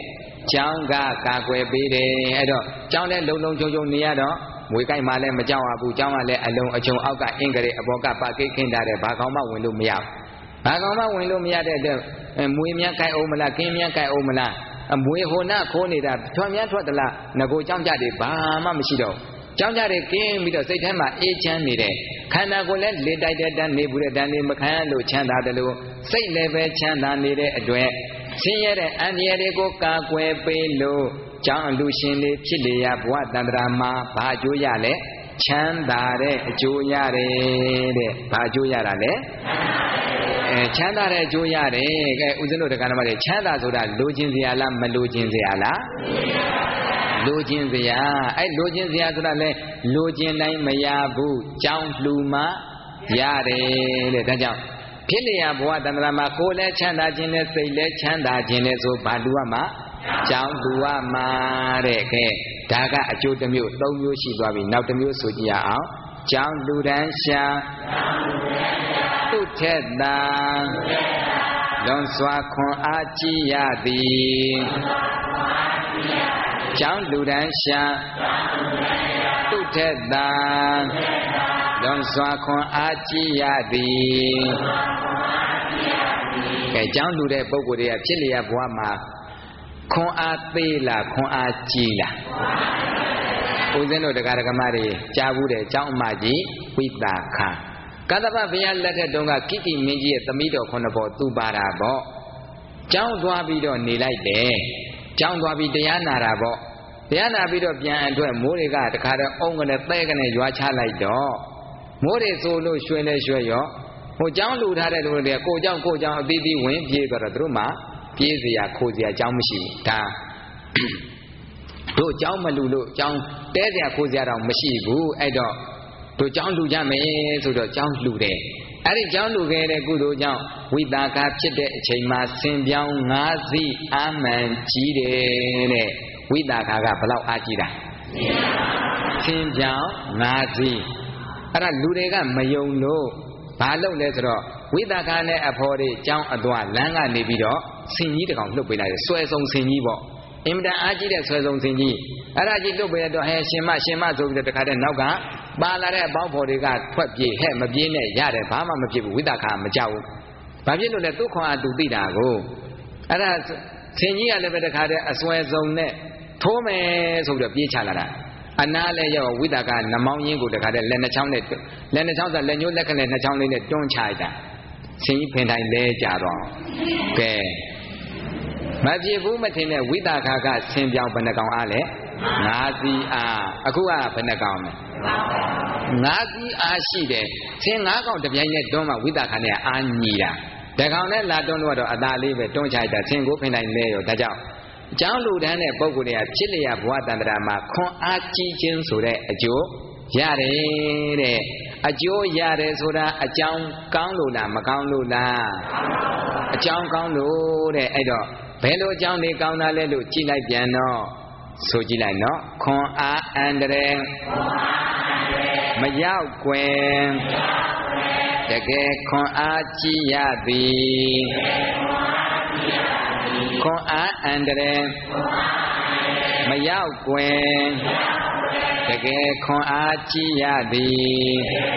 ကျောင်းကကာကွယ်ပေးတယ်အဲ့တော့ကျောင်းလည်းလုံလုံချုံချုံနေရတော့မွေကိုက်မှလည်းမကြောက်ရဘူးကျောင်းကလည်းအလုံးအချုံအောက်ကအင်္ဂရိအဘောကပါကိတ်ခင်းထားတယ်ဘာကောင်မှဝင်လို့မရဘူးဘာကောင်မှဝင်လို့မရတဲ့အတွက်မွေမြတ်ကိုက်အောင်မလားကင်းမြတ်ကိုက်အောင်မလားအမွေဟိုနာခိုးနေတာထွန်မြတ်ထွက်သလားငကိုကျောင်းကြတယ်ဘာမှမရှိတော့ကျောင်းကြတယ်ကင်းပြီးတော့စိတ်ထဲမှာအေးချမ်းနေတယ်ခန္ဓာကိုယ်လည်းလေတိုက်တဲ့တန်းနေဘူးတဲ့တန်းနေမခံလို့ချမ်းသာတယ်လို့စိတ်လည်းပဲချမ်းသာနေတဲ့အတွက်ဆင်းရဲတဲ့အန္တရာယ်တွေကိုကာကွယ်ပေးလို့ကျောင်းအလူရှင်လေးဖြစ်လေရဘဝတန္တရာမှာဘာအကျိုးရလဲချမ်းသာတဲ့အကျိုးရတယ်တဲ့ဘာအကျိုးရတာလဲအဲချမ်းသာတဲ့အကျိုးရတယ်ကဲဦးဇင်းတို့တရားဓမ္မတွေချမ်းသာဆိုတာလိုချင်စရာလားမလိုချင်စရာလားလိုချင်စရာအဲ့လိုချင်စရာဆိုတာလဲလိုချင်တိုင်းမရဘူးကြောင်းလှူမှရတယ်တဲ့ဒါကြောင့်ဖြစ်လျာဘဝတန္တရာမှာကိုယ်လည်းချမ်းသာခြင်းနဲ့စိတ်လည်းချမ်းသာခြင်းနဲ့ဆိုဘာလှူရမှာကြောင်းလှူရမှာတဲ့ကဲဒါကအကျိုးတစ်မျိုးသုံးမျိုးရှိသွားပြီနောက်တစ်မျိုးဆိုကြည့်ရအောင်ကြောင်းလှူဒန်းရှာသူထက်သာလွန်စွာခွန်အားကြီးရသည်ကျောင်းလူတန်းရှာသူထက်သာလွန်စွာခွန်အားကြီးရသည်ကဲကျောင်းလူတဲ့ပုဂ္ဂိုလ်တွေကဖြစ်လျက်ဘဝမှာခွန်အားသေးလားခွန်အားကြီးလားဦးဇင်းတို့တရားဓမ္မတွေကြားဘူးတဲ့ကျောင်းအမကြီးဝိတာခာကသဗ္ဗဘုရားလက်ထက်တုန်းကကိကိမင်းကြီးရဲ့သမီးတော်ခုနှစ်ပေါ်သူပါတာပေါ့ကျောင်းသွားပြီးတော့နေလိုက်တယ်ကျောင်းသွားပြီးတရားနာတာပေါ့တရားနာပြီးတော့ပြန်အတွက်မိုးတွေကတခါတော့အုံကနေသဲကနေရွာချလိုက်တော့မိုးတွေဆိုလို့ရွှင်နေရွှဲရောဟိုကျောင်းလူထားတဲ့လူတွေကကိုကျောင်းကိုကျောင်းအသီးသီးဝင်ပြေးကြတော့သူတို့မှပြေးစရာခိုးစရာအကြောင်းမရှိဘူးဒါတို့ကျောင်းမလူလို့ကျောင်းတဲစရာခိုးစရာတော့မရှိဘူးအဲ့တော့တို့ကျောင်းလူကြမယ်ဆိုတော့ကျောင်းလူတယ်အဲ့ဒီကျောင်းလူခဲ့တဲ့ကုသိုလ်ကြောင့်ဝိတာကဖြစ်တဲ့အချိန်မှာဆင်ပြောင်း၅စီးအာမှန်ကြီးတယ်တဲ့ဝိတာကကဘလောက်အားကြီးတာဆင်ပြောင်း၅စီးအဲ့ဒါလူတွေကမယုံလို့ဘာလုပ်လဲဆိုတော့ဝိတာကနဲ့အဖော်တွေကျောင်းအသွားလမ်းကနေပြီးတော့ဆင်ကြီးတကောင်လှုပ်ပေးလိုက်တယ်ဆွဲဆုံးဆင်ကြီးပေါ့အင်မတန်အားကြီးတဲ့ဆွဲဆုံးဆင်ကြီးအဲ့ဒါကြီးလှုပ်ပေးတော့ဟဲရှင်မရှင်မဆိုပြီးတော့တခါတည်းနောက်ကပါလာတဲ့အပေါင်းဖော်တွေကထွက်ပြေးဟဲ့မပြေးနဲ့ရတယ်ဘာမှမဖြစ်ဘူးဝိတာခမကြောက်ဘူးဘာဖြစ်လို့လဲသူ့ခွန်အားသူသိတာကိုအဲ့ဒါဆင်ကြီးကလည်းပဲတခါတည်းအစွဲဆုံးနဲ့ထိုးမယ်ဆိုပြီးတော့ပြေးချလာတာအနားလဲရောက်ဝိတာကနမောင်းရင်းကိုတခါတည်းလက်နှချောင်းနဲ့လက်နှချောင်းဆိုလက်ညှိုးလက်ကလည်းနှချောင်းလေးနဲ့တွန်းချလိုက်တာဆင်ကြီးဖင်တိုင်းလဲကြတော့ကဲမပြေဘူးမထင်တဲ့ဝိတာခကဆင်ပြောင်းဘယ်နှကောင်အားလဲငါးစီးအားအခုကဘယ်နှကောင်လဲငါးစီးအားရှိတယ်ဆင်ငါးကောင်တပြိုင်နဲ့တွန်းမှဝိတာခနဲ့အားညီတာတကောင်နဲ့လာတွန်းတော့အသာလေးပဲတွန်းချလိုက်တာဆင်ကိုဖင်တိုင်းလဲရောဒါကြောင့်ကျောင်းလူတန်းတဲ့ပုဂ္ဂိုလ်တွေကဖြစ်လျက်ဘဝတန္တရာမှာခွန်အားကြီးခြင်းဆိုတဲ့အကျိုးရတယ်တဲ့အကျိုးရတယ်ဆိုတာအကြောင်းကောင်းလို့လားမကောင်းလို့လားအကြောင်းကောင်းလို့တဲ့အဲ့တော့ဘယ်လိုအကြောင်းတွေကောင်းတာလဲလို့ကြည့်လိုက်ပြန်တော့ဆိုကြည့်လိုက်နော်ခွန်အားအန္တရာယ်မရောက်ကွယ်တကယ်ခွန်အားကြီးရသည်ခွန်အားအန္တရာယ်မရောက်ကွယ်တကယ်ခွန်အားကြီးရသည်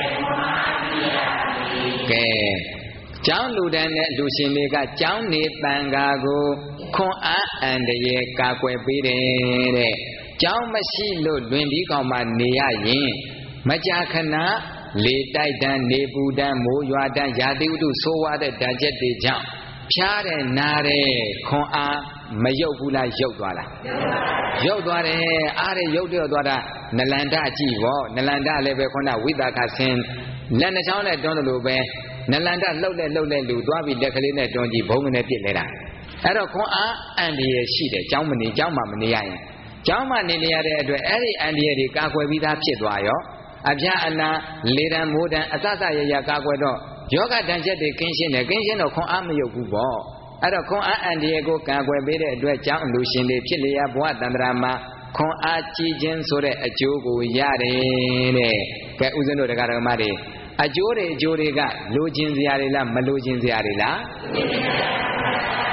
ကဲကျောင်းလူတန်းတဲ့လူရှင်တွေကကျောင်းနေတန်ခါကိုခွန်အားအန္တရာယ်ကာကွယ်ပေးတယ်တဲ့ကျောင်းမရှိလို့လွင်ဒီကောင်မှနေရရင်မကြာခဏလေတိုက်တန်းနေပူတန်းမိုးရွာတန်းရာသီဥတုဆိုးဝါးတဲ့ဓာတ်ချက်တွေကြောင့်ဖြားတဲ့နားတဲ့ခွန်အားမယုတ်ဘူးလားယုတ်သွားလားယုတ်သွားတယ်အားရယုတ်တော့သွားတာနလန္ဒကြည့်ပေါ့နလန္ဒလည်းပဲခုနဝိတာခဆင်းလက်နှချောင်းနဲ့တွန်းတယ်လို့ပဲနလန္ဒလှုပ်တဲ့လှုပ်တဲ့လူသွားပြီးလက်ကလေးနဲ့တွန်းကြည့်ဘုံနဲ့ပြစ်လဲတာအဲ့တော့ခွန်အားအန္တရာယ်ရှိတယ်ကျောင်းမနေကျောင်းမှမနေရရင်ကျောင်းမှနေနေရတဲ့အတွက်အဲ့ဒီအန္တရာယ်တွေကာကွယ်ပြီးသားဖြစ်သွားရောအပြားအနာလေတံမိုးတံအစစရရကာကွယ်တော့ယောဂတန်ချက်တွေကင်းရှင်းတယ်ကင်းရှင်းတော့ခွန်အားမယုတ်ဘူးပေါ့အဲ့တော့ခွန်အားအန္တရာယ်ကိုကာကွယ်ပေးတဲ့အတွက်ကျောင်းအလူရှင်တွေဖြစ်လျက်ဘဝတန္တရာမှာခွန်အားကြီးခြင်းဆိုတဲ့အကျိုးကိုရတယ်တဲ့ကဲဦးဇင်းတို့တရားဓမ္မတွေအကျိုးတွေအကျိုးတွေကလိုချင်စရာတွေလားမလိုချင်စရာတွေလား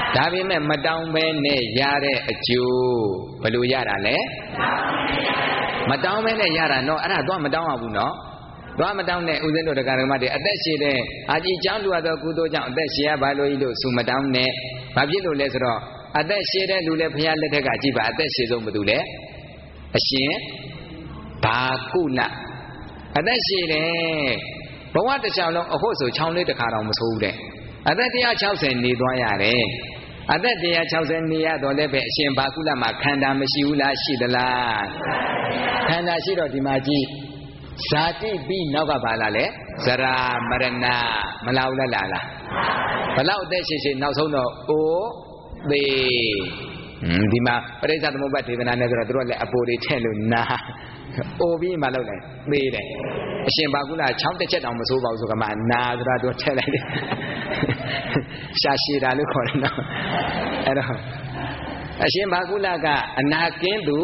ဒါပေမဲ့မတောင်းဘဲနဲ့ရတဲ့အကျိုးဘယ်လိုရတာလဲမတောင်းဘဲနဲ့ရတာနော်အဲ့ဒါတော့မတောင်းရဘူးနော်တော့မတောင်းနဲ့ဦးဇင်းတို့တရားဓမ္မတွေအသက်ရှည်တဲ့အာကြီးကျောင်းလူရသောကုသိုလ်ကြောင့်အသက်ရှည်ရပါလို့ဤလို့ဆုမတောင်းနဲ့ဘာဖြစ်လို့လဲဆိုတော့အသက်ရှည်တဲ့လူလည်းဘုရားလက်ထက်ကကြည့်ပါအသက်ရှည်ဆုံးဘယ်သူလဲအရှင်ဘာကုလအသက်ရှည်တယ်ဘဝတစ်ချောင်းလုံးအဟုတ်ဆိုချောင်းလေးတစ်ခါတော့မဆိုးဘူးတဲ့အသက်one hundred sixtyနေသွားရတယ်အသက်one hundred sixtyနေရတော့လည်းပဲအရှင်ဘာကုလမှာခန္ဓာမရှိဘူးလားရှိသလားခန္ဓာရှိတော့ဒီမှာကြည့်ဇာတိပြီးနောက်ကပါလာလေဇရာမရဏမလာဘူးလားလားဘလောက်အသက်ရှည်ရှည်နောက်ဆုံးတော့အိုးသေးဒီမှာပရိစ္ဆသမုပ္ပါဒေသနာနဲ့ဆိုတော့တို့ကလည်းအပိုတွေထည့်လို့နာအိုပြီးမှလောက်တယ်သေးတယ်အရှင်ဘာကုလချောင်းတစ်ချက်တောင်မဆိုးပါဘူးဆိုကမှနာဆိုတာတို့ထည့်လိုက်တယ်ရှာရှည်တာလို့ခေါ်တယ်နော်အဲ့တော့အရှင်ဘာကုလကအနာကင်းသူ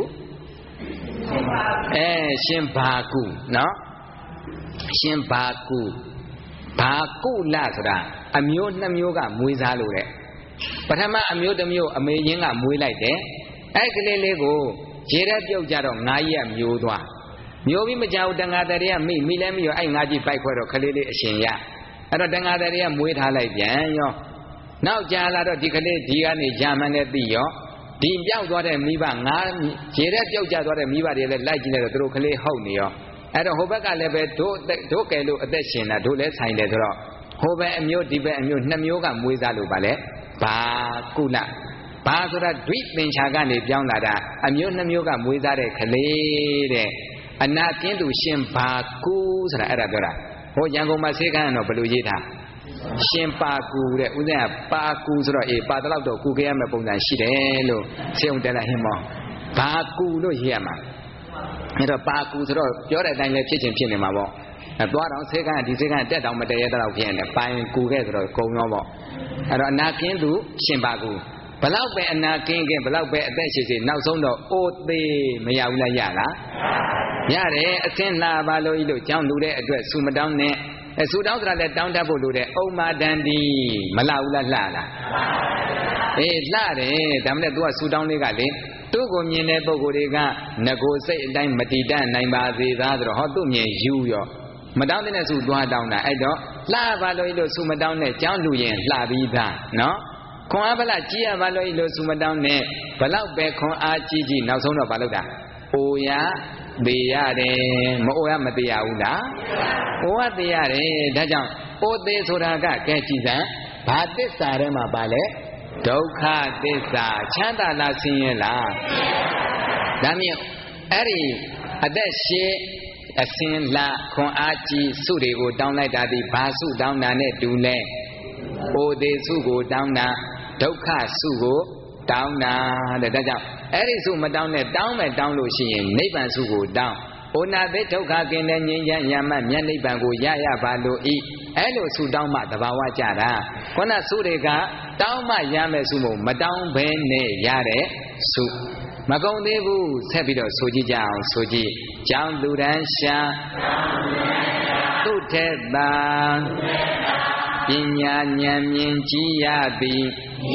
အဲရှင်ဘာကုနော်ရှင်ဘာကုဘာကုလဆိုတာအမျိုးနှစ်မျိုးကမွေးစားလို့တဲ့ပထမအမျိုးတစ်မျိုးအမေရင်းကမွေးလိုက်တယ်အဲ့ကလေးလေးကိုရေရက်ပြုတ်ကြတော့ငါးရက်မျိုးသွားမျိုးပြီးမကြောက်တန်ဃာတရေကမိမိလဲမိရောအဲ့ငါးကြီးပိုက်ခွဲတော့ကလေးလေးအရှင်ရအဲ့တော့တန်ဃာတရေကမွေးထားလိုက်ပြန်ရောနောက်ကြာလာတော့ဒီကလေးဒီကနေဂျာမန်နဲ့သိရောဒီပြောက်သွားတဲ့မိဘငါးရေရက်ပြုတ်ကြသွားတဲ့မိဘတွေလည်းလိုက်ကြည့်လိုက်တော့သူတို့ကလေးဟုတ်နေရောအဲ့တော့ဟိုဘက်ကလည်းပဲတို့တို့ကဲလို့အသက်ရှင်တာတို့လည်းဆိုင်တယ်ဆိုတော့ဟိုဘက်အမျိုးဒီဘက်အမျိုးနှစ်မျိုးကမွေးစားလို့ပါလေဘာကုလဘာဆိုတာဒွိသင်္ချာကနေပြောင်းလာတာအမျိုးနှစ်မျိုးကမွေးစားတဲ့ကလေးတဲ့အနာကင်းသူရှင်ဘာကုဆိုတာအဲ့ဒါပြောတာဟိုရန်ကုန်မှာဆေးကန်းကတော့ဘယ်လိုရေးထားရှင်ပါကူတဲ့ဥစဉ်ကပါကူဆိုတော့အေးပါတလောက်တော့ကူခဲ့ရမယ့်ပုံစံရှိတယ်လို့ဆေးုံတက်လိုက်ဟင်းမောဘာကူလို့ရေးရမှာအဲ့တော့ပါကူဆိုတော့ပြောတဲ့အတိုင်းလည်းဖြစ်ချင်းဖြစ်နေမှာပေါ့အဲသွားတော့ဆေးကန်းဒီဆေးကန်းတက်တောင်မတည့်ရတော့ဖြစ်နေတယ်ပိုင်ကူခဲ့ဆိုတော့ကုံရောပေါ့အဲ့တော့အနာကင်းသူရှင်ပါကူဘလောက်ပဲအနာကင်းကင်းဘလောက်ပဲအသက်ရှည်ရှည်နောက်ဆုံးတော့အိုသေးမရဘူးလားရလားရတယ်အသင်လာပါလို့ဤလို့ကြောင်းလူတဲ့အတွက်ဆူမတောင်းနဲ့အဲဆူတောင်းဆိုတာလည်းတောင်းတတ်ဖို့လိုတဲ့ဥမ္မာတန်တီမလှဘူးလားလှလားအေးလှတယ်ဒါမှမဟုတ် तू ကဆူတောင်းလေးကလေသူ့ကိုမြင်တဲ့ပုဂ္ဂိုလ်တွေကငကိုစိတ်အတိုင်းမတည်တတ်နိုင်ပါစေသားဆိုတော့ဟောသူ့မြင်ယူရောမတောင်းတဲ့ဆူသွားတောင်းတာအဲ့တော့လှပါလို့ဤလို့ဆူမတောင်းနဲ့ကြောင်းလူရင်လှပြီးသားနော်ခွန်အားဗလားကြီးရပါလို့ဤလို့ဆူမတောင်းနဲ့ဘလောက်ပဲခွန်အားကြီးကြီးနောက်ဆုံးတော့ဘာလုပ်တာအိုရသေးရတယ်မအိုရမသေးရဘူးလားအိုရသေးရတယ်ဒါကြောင့်အိုသေးဆိုတာကကဲကြည်စံဘာသစ္စာထဲမှာပါလဲဒုက္ခသစ္စာချမ်းသာလားဆင်းရဲလားဒါမြင်အဲ့ဒီအသက်ရှည်အစင်လာခွန်အားကြီးစုတွေကိုတောင်းလိုက်တာဒီဘာစုတောင်းတာနဲ့တူလဲအိုသေးစုကိုတောင်းတာဒုက္ခစုကိုတောင်းတာတဲ့ဒါကြောင့်အဲ့ဒီစုမတောင်းနဲ့တောင်းမဲ့တောင်းလို့ရှိရင်နိဗ္ဗာန်စုကိုတောင်းဩနာသိဒုက္ခကင်းတဲ့ငြိမ်းချမ်းရမှမြတ်နိဗ္ဗာန်ကိုရရပါလို့ဤအဲ့လိုစုတောင်းမှသဘာဝကြတာခုနစုတွေကတောင်းမှရမယ်စုမို့မတောင်းဘဲနဲ့ရတဲ့စုမကုန်သေးဘူးဆက်ပြီးတော့ဆိုကြည့်ကြအောင်ဆိုကြည့်ကြောင်းလူတန်းရှာသူ့ထက်သာပညာဉာဏ်မြင်ကြည်ရသည်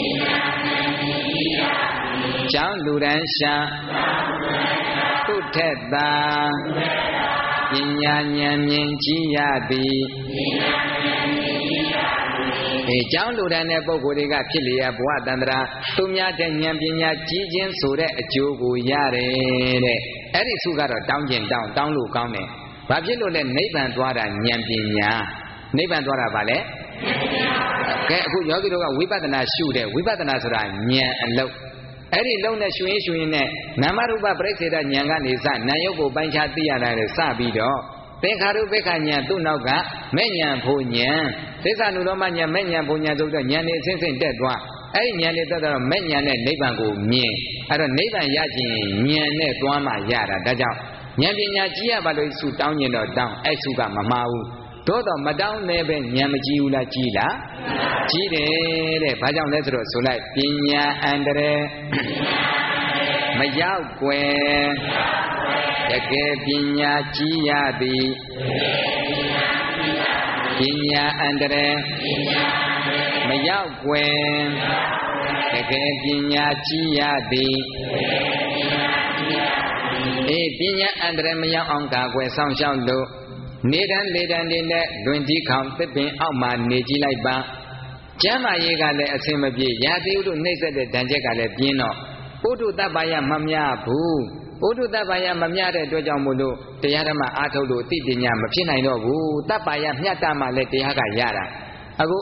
ကျောင်းလူတန်းရှာသူ့ထက်သာပညာဉာဏ်မြင်ကြည်ရသည်အဲကျောင်းလူတန်းတဲ့ပုဂ္ဂိုလ်တွေကဖြစ်လျက်ဘဝတန္တရာသူများတဲ့ဉာဏ်ပညာကြီးခြင်းဆိုတဲ့အကျိုးကိုရတယ်တဲ့အဲ့ဒီစုကတော့တောင်းကျင်တောင်းတောင်းလို့ကောင်းတယ်ဘာဖြစ်လို့လဲနိဗ္ဗာန်သွားတာဉာဏ်ပညာနိဗ္ဗာန်သွားတာဗာလဲကဲအခုယောဂီတို့ကဝိပဿနာရှုတယ်ဝိပဿနာဆိုတာဉာဏ်အလုပ်အဲ့ဒီလုံးနဲ့ရှုရင်းရှုရင်းနဲ့နာမရူပပရိစ္ဆေဒဉာဏ်ကနေစနာယုတ်ကိုပိုင်းခြားသိရတာလေစပြီးတော့သင်္ခါရုပ္ပခဉာဏ်သူ့နောက်ကမဲ့ဉာဏ်ဖို့ဉာဏ်သစ္စာနုလောမဉာဏ်မဲ့ဉာဏ်ဖို့ဉာဏ်ဆိုတော့ဉာဏ်နေအစဉ်စဉ်တက်သွားအဲ့ဒီဉာဏ်နေတက်တော့မဲ့ဉာဏ်နဲ့နိဗ္ဗာန်ကိုမြင်အဲ့တော့နိဗ္ဗာန်ရခြင်းဉာဏ်နဲ့သွားမှရတာဒါကြောင့်ဉာဏ်ပညာကြီးရပါလို့စုတောင်းကျင်တော့တောင်းအဲ့စုကမမှားဘူးတို့တော့မတောင်းနဲ့ပဲဉာဏ်မကြီးဘူးလားကြီးလားကြီးတယ်တဲ့ဘာကြောင့်လဲဆိုတော့ဆိုလိုက်ပညာအန္တရာယ်မရောက်ွယ်တကယ်ပညာကြီးရသည်ပညာအန္တရာယ်မရောက်ွယ်တကယ်ပညာကြီးရသည်အေးပညာအန္တရာယ်မရောက်အောင်ကာကွယ်ဆောင်ရှောက်လို့နေတန်းလေတန်းတွေနဲ့လွင်ကြီးခေါင်သစ်ပင်အောက်မှာနေကြည့်လိုက်ပါကျမ်းမာရေးကလည်းအဆင်မပြေရာသီဥတုနှိမ့်ဆက်တဲ့ဒဏ်ချက်ကလည်းပြင်းတော့ပုထုတပ္ပါယမမြဘူးပုထုတပ္ပါယမမြတဲ့အတွက်ကြောင့်မို့လို့တရားဓမ္မအားထုတ်လို့အသိပညာမဖြစ်နိုင်တော့ဘူးတပ္ပါယမျှတမှလည်းတရားကရတာအခု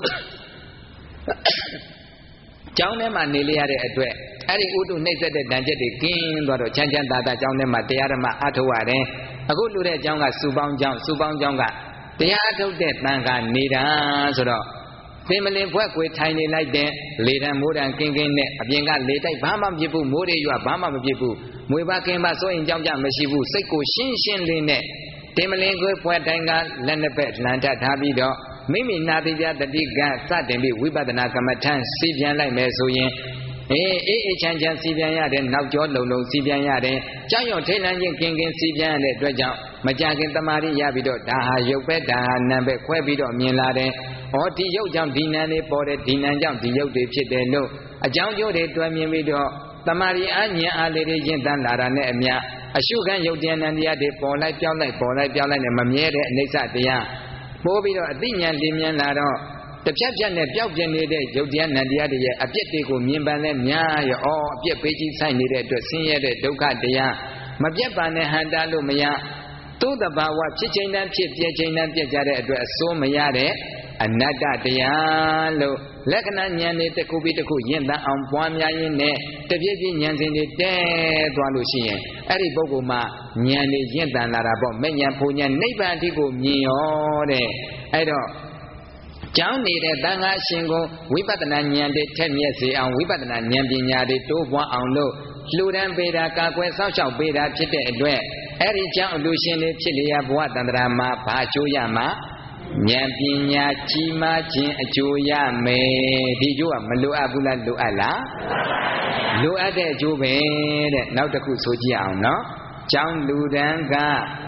ကျောင်းထဲမှာနေလေရတဲ့အတွက်အဲ့ဒီဥတုနှိမ့်ဆက်တဲ့ဒဏ်ချက်တွေကင်းသွားတော့ချမ်းချမ်းသာသာကျောင်းထဲမှာတရားဓမ္မအားထုတ်ရတယ်အခုလူတဲ့ကျောင်းကစုပေါင်းကျောင်းစုပေါင်းကျောင်းကတရားအားထုတ်တဲ့တန်ခါနေတာဆိုတော့သင်မလင်ဖွဲ့ကွေထိုင်နေလိုက်တဲ့လေတံမိုးတံကင်းကင်းနဲ့အပြင်ကလေတိုက်ဘာမှမဖြစ်ဘူးမိုးတွေရွာဘာမှမဖြစ်ဘူးမွေပါကင်းပါစိုးရင်ကြောင်းကြမရှိဘူးစိတ်ကိုရှင်းရှင်းလေးနဲ့သင်မလင်ကွေဖွဲ့ထိုင်ကလက်နှစ်ဖက်လှန်ထထားပြီးတော့မိမိနာတိပြတတိကစတင်ပြီးဝိပဿနာကမ္မထံစီပြန်လိုက်မယ်ဆိုရင်အေးအေးအေးချမ်းချမ်းစီပြန်ရတယ်နောက်ကျောလုံလုံစီပြန်ရတယ်ကြောက်ရွံ့ထိတ်လန့်ခြင်းကင်းကင်းစီပြန်ရတဲ့အတွက်ကြောင့်မကြခင်တမာရီရပြီးတော့ဒါဟာရုပ်ပဲဒါဟာနာမ်ပဲခွဲပြီးတော့မြင်လာတယ်။ဩဒီရုပ်ကြောင့်ဒီနာမ်တွေပေါ်တယ်ဒီနာမ်ကြောင့်ဒီရုပ်တွေဖြစ်တယ်လို့အကြောင်းကျိုးတွေတွဲမြင်ပြီးတော့တမာရီအဉာဏ်အားလေးတွေရင့်တန်းလာတာနဲ့အမျှအရှုခံရုပ်တရားနံတရားတွေပေါ်လိုက်ပြောင်းလိုက်ပေါ်လိုက်ပြောင်းလိုက်နဲ့မမြဲတဲ့အနိစ္စတရားပိုးပြီးတော့အသိဉာဏ်လင်းမြင်လာတော့တပြက်ပြက်နဲ့ပျောက်ပြနေတဲ့ရုပ်တရားနံတရားတွေရဲ့အပြစ်တွေကိုမြင်ပန်လဲများရောအော်အပြစ်ပေးကြီးဆိုင်နေတဲ့အတွက်ဆင်းရဲတဲ့ဒုက္ခတရားမပြတ်ပါနဲ့ဟန်တာလို့မရသို့တဘာဝဖြစ်ချိန်တန်းဖြစ်ပြချိန်တန်းပြကြတဲ့အတွက်အစိုးမရတဲ့အနတ္တတရားလို့လက္ခဏာဉာဏ်တွေတစ်ခုပြီးတစ်ခုယဉ်တန်းအောင်ပွားများရင်းနဲ့တပြည့်ပြည့်ဉာဏ်စဉ်တွေတဲသွားလို့ရှိရင်အဲ့ဒီပုဂ္ဂိုလ်မှာဉာဏ်တွေယဉ်တန်းလာတာပေါ့မဲ့ဉာဏ်ဖူဉာဏ်နိဗ္ဗာန်အထိကိုမြင်ရောတဲ့အဲ့တော့ကျောင်းနေတဲ့တန်ခါရှင်ကိုဝိပဿနာဉာဏ်တွေထက်မြက်စေအောင်ဝိပဿနာဉာဏ်ပညာတွေတိုးပွားအောင်လို့လှူဒန်းပေးတာကာကွယ်စောင့်ရှောက်ပေးတာဖြစ်တဲ့အတွက်အဲ့ဒီကျောင်းအလူရှင်တွေဖြစ်လျက်ဘဝတန္တရာမှာဘာအကျိုးရမှာဉာဏ်ပညာကြီးမားခြင်းအကျိုးရမယ်ဒီကျိုးကမလိုအပ်ဘူးလားလိုအပ်လားလိုအပ်တဲ့အကျိုးပဲတဲ့နောက်တစ်ခုဆိုကြည့်အောင်နော်ကျောင်းလူဒန်းက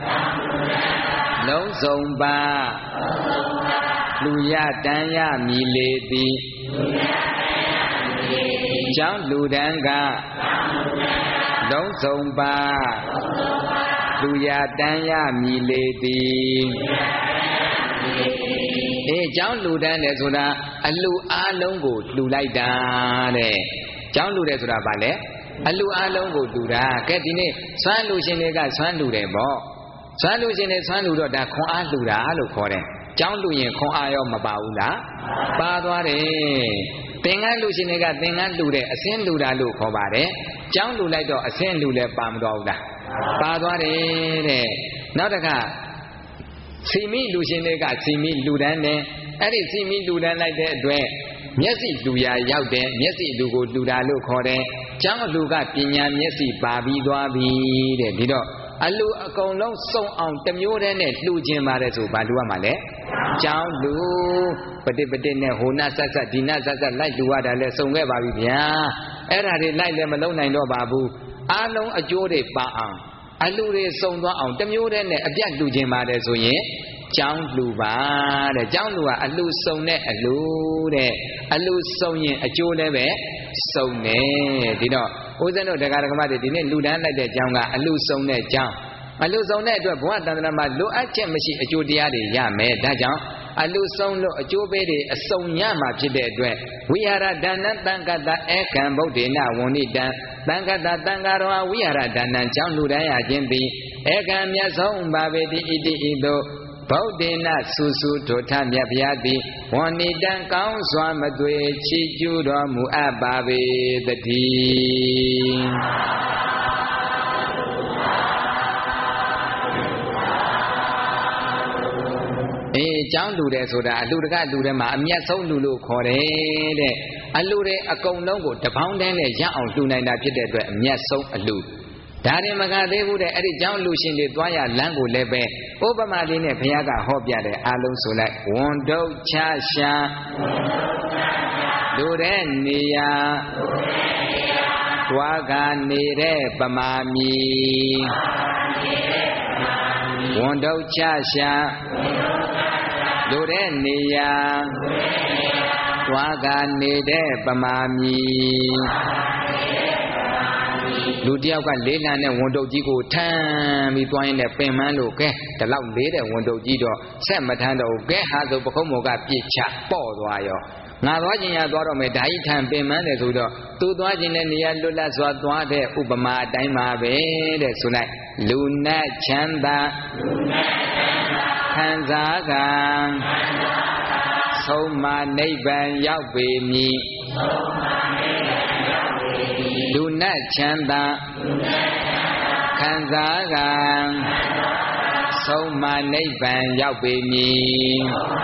လုံးစုံပါလူရတန်ရမီလေသည်ကျောင်းလူဒန်းကလုံးစုံပါလူရတန်ရမီလေသည်အေးကျောင်းလူဒန်းတယ်ဆိုတာအလူအားလုံးကိုလှူလိုက်တာတဲ့ကျောင်းလူတယ်ဆိုတာဘာလဲအလူအားလုံးကိုလှူတာကဲဒီနေ့ဆွမ်းလူရှင်တွေကဆွမ်းလူတယ်ပေါ့ဆွမ်းလူရှင်တွေဆွမ်းလူတော့ဒါခွန်အားလှူတာလို့ခေါ်တယ်ကျောင်းလူရင်ခွန်အားရောမပါဘူးလားပါသွားတယ်သင်္ကန်းလူရှင်တွေကသင်္ကန်းလူတဲ့အစင်းလူတာလို့ခေါ်ပါတယ်ကျောင်းလူလိုက်တော့အစင်းလူလည်းပါမသွားဘူးလားပါသွားတယ်တဲ့နောက်တစ်ခါစီမီလူရှင်တွေကစီမီလူတန်းတယ်အဲ့ဒီစီမီလူတန်းလိုက်တဲ့အတွက်မျက်စိလူရာရောက်တယ်မျက်စိလူကိုလူတာလို့ခေါ်တယ်ကျောင်းလူကပညာမျက်စိပါပြီးသွားပြီတဲ့ဒီတော့အလူအကုန်လုံးစုံအောင်တစ်မျိုးတည်းနဲ့လှူခြင်းပါတယ်ဆိုဘာလူရမှာလဲကျောင်းလူပတိပတိနဲ့ဟိုနာဆက်ဆက်ဒီနာဆက်ဆက်လိုက်လူရတာလဲစုံခဲ့ပါပြီဗျာအဲ့ဒါတွေလိုက်လည်းမလုံးနိုင်တော့ပါဘူးအားလုံးအကျိုးတွေပါအောင်အလူတွေစုံသွားအောင်တစ်မျိုးတည်းနဲ့အပြတ်လှူခြင်းပါတယ်ဆိုရင်ကျောင်းလူပါတဲ့ကျောင်းလူကအလူစုံတဲ့အလူတဲ့အလူစုံရင်အကျိုးလည်းပဲစုံတယ်ဒီတော့ဦးဇင်းတို့တရားဓမ္မတွေဒီနေ့လူတန်းလိုက်တဲ့ကျောင်းကအလူစုံတဲ့ကျောင်းအလူစုံတဲ့အတွက်ဘဝတန်ត្រာမှာလိုအပ်ချက်မရှိအကျိုးတရားတွေရမယ်ဒါကြောင့်အလူစုံလို့အကျိုးပေးတွေအစုံရမှာဖြစ်တဲ့အတွက်ဝိဟာရဒါနသံဃတဧကံဗုဒ္ဓေနဝန္နိတံသံဃတသံဃရောဝိဟာရဒါနံကျောင်းလူတန်းရခြင်းသည်ဧကံမြတ်ဆုံးပါပေတိဣတိဣတောဗုဒ္ဓေနစုစုဒုထမြတ်ဗျာတိဝန္နိတံကောင်းစွာမသွေချီးကျူးတော်မူအပ်ပါပေတည်းအေးကျောင်းလူတယ်ဆိုတာအလူတကလူတယ်မှာအမျက်ဆုံးလူလို့ခေါ်တယ်တဲ့အလူတွေအကုန်လုံးကိုတပေါင်းတည်းနဲ့ရအောင်လှူနိုင်တာဖြစ်တဲ့အတွက်အမျက်ဆုံးအလူဒါရင်မကသေးဘူးတဲ့အဲ့ဒီကျောင်းလူရှင်တွေသွားရလမ်းကိုလည်းပဲဥပမာလေးနဲ့ဘုရားကဟောပြတယ်အားလုံးဆိုလိုက်ဝန်တုတ်ချရှာလူတဲ့နေရာတွားကနေတဲ့ပမာမီဝန်တုတ်ချရှာလူတဲ့နေရာသွားကနေတဲ့ပမာမီလူတယောက်ကလေးလံတဲ့ဝန်တုပ်ကြီးကိုထမ်းပြီးသွားရင်လည်းပင်မန်းလို့ကဲဒီလောက်လေးတဲ့ဝန်တုပ်ကြီးတော့ဆက်မထမ်းတော့ကဲဟာဆိုပခုံးမောကပြစ်ချပေါ့သွားရောငါသွားခြင်းရသွားတော့မယ်ဓာကြီးထံပင်မန်းတယ်ဆိုတော့သူသွားခြင်းနဲ့နေရာလွတ်လပ်စွာသွားတဲ့ဥပမာအတိုင်းပါပဲတဲ့ဆိုလိုက်လူနတ်ချမ်းသာခံစားကံဆုံးမနိဗ္ဗာန်ရောက်ပေမည်လူနတ်ချမ်းသာခံစားကံဆုံးမနိဗ္ဗာန်ရောက်ပေမည်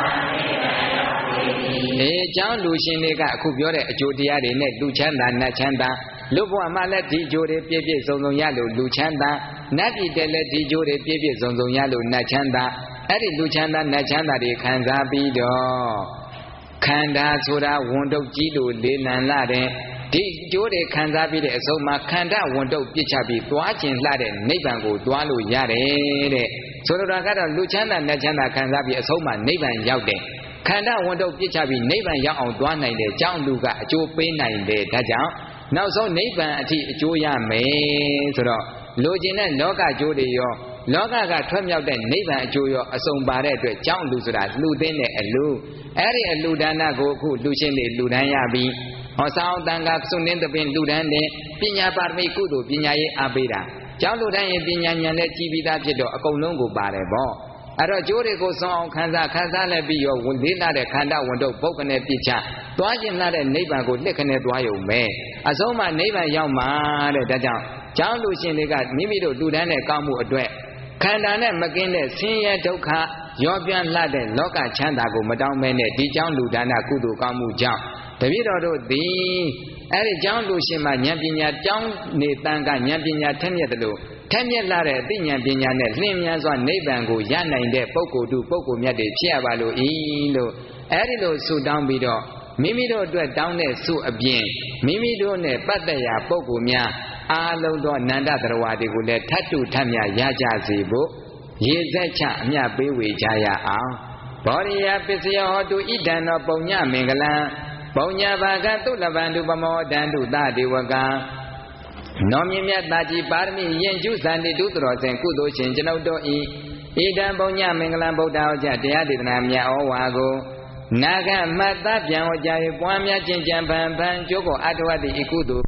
ဒီအကြောင်းလူရှင်တွေကအခုပြောတဲ့အကျိုးတရားတွေနဲ့လူချမ်းသာနတ်ချမ်းသာလူဘဝမှာလည်းဒီအကျိုးတွေပြည့်ပြည့်စုံစုံရလို့လူချမ်းသာနတ်ပြည်တဲ့လည်းဒီအကျိုးတွေပြည့်ပြည့်စုံစုံရလို့နတ်ချမ်းသာအဲ့ဒီလူချမ်းသာနတ်ချမ်းသာတွေခံစားပြီးတော့ခန္ဓာဆိုတာဝန်တုပ်ကြီးလို့လေးလံလာတဲ့ဒီအကျိုးတွေခံစားပြီးတဲ့အဆုံးမှာခန္ဓာဝန်တုပ်ပြစ်ချပြီးသွားခြင်းလှတဲ့နိဗ္ဗာန်ကိုသွားလို့ရတယ်တဲ့ဆိုလိုတာကတော့လူချမ်းသာနတ်ချမ်းသာခံစားပြီးအဆုံးမှာနိဗ္ဗာန်ရောက်တယ်ခန္ဓာဝန်တုပ်ပြစ်ချပြီးနိဗ္ဗာန်ရောက်အောင်သွားနိုင်တဲ့ကြောင့်လူကအကျိုးပေးနိုင်တယ်ဒါကြောင့်နောက်ဆုံးနိဗ္ဗာန်အထိအကျိုးရမယ်ဆိုတော့လူကျင်တဲ့လောကကျိုးတွေရောလောကကထွက်မြောက်တဲ့နိဗ္ဗာန်အကျိုးရောအစုံပါတဲ့အတွက်ကြောင့်လူဆိုတာလှူသိမ်းတဲ့အလူအဲ့ဒီအလူဒါနကိုအခုလူရှင်တွေလှူဒန်းရပြီးဟောဆောင်တန်ခါစွန့်နှင်းသပင်လှူဒန်းတဲ့ပညာပါရမီကုသိုလ်ပညာရေးအားပေးတာကြောင့်လူတိုင်းရင်ပညာဉာဏ်နဲ့ကြည်ပြီးသားဖြစ်တော့အကုန်လုံးကိုပါတယ်ပေါ့အဲ့တော့ကျိုးတွေကိုစွန့်အောင်ခံစားခံစားလည်းပြီးရောဝင်လေးလာတဲ့ခန္ဓာဝန်တုပ်ပုဂ္ဂနဲ့ပြစ်ချသွားခြင်းလာတဲ့နိဗ္ဗာန်ကိုလှစ်ခနဲ့သွားရုံပဲအဆုံးမှနိဗ္ဗာန်ရောက်မှာတဲ့ဒါကြောင့်ကျောင်းလူရှင်တွေကမိမိတို့လူတန်းတဲ့ကောင်းမှုအတွက်ခန္ဓာနဲ့မကင်းတဲ့ဆင်းရဲဒုက္ခရောပြန့်လှတဲ့လောကချမ်းသာကိုမတောင်းမဲနဲ့ဒီကျောင်းလူဒါနကုသိုလ်ကောင်းမှုကြောင့်တပည့်တော်တို့သည်အဲ့ဒီကျောင်းလူရှင်မှာဉာဏ်ပညာကျောင်းနေတန်ကဉာဏ်ပညာထက်မြက်တယ်လို့ထက်မြက်လာတဲ့အသိဉာဏ်ပညာနဲ့လင်းမြန်စွာနိဗ္ဗာန်ကိုရနိုင်တဲ့ပုဂ္ဂိုလ်တုပုဂ္ဂိုလ်မြတ်တွေဖြစ်ရပါလို့ဤလို့အဲ့ဒီလိုဆုတောင်းပြီးတော့မိမိတို့အတွက်တောင်းတဲ့ဆုအပြင်မိမိတို့နဲ့ပတ်သက်ရာပုဂ္ဂိုလ်များအားလုံးသောနန္ဒတရဝါတွေကိုလည်းထတ်တုထတ်မြရကြစေဖို့ရေဆက်ချအမြပေးဝေကြရအောင်ဘောရိယပစ္စယဟောတုဣဒံသောပုံညမင်္ဂလံပုံညဘာကသုလဗန္တုပမောဒန္တုသဒေဝကံနောမြင့်မြတ်သာကြီးပါရမီယဉ်ကျူးစံတိတုတတော်စဉ်ကုသိုလ်ရှင်ကျွန်ုပ်တို့ဤဣဒံပုံညမင်္ဂလံဗုဒ္ဓဟောကြားတရားဒေသနာမြတ်ဩဝါကိုနာဂမတ်သပြန်ဟောကြား၍ပွားများခြင်းကြံပံပံကျိုးကိုအတ္တဝတ္တိဤကုသိုလ်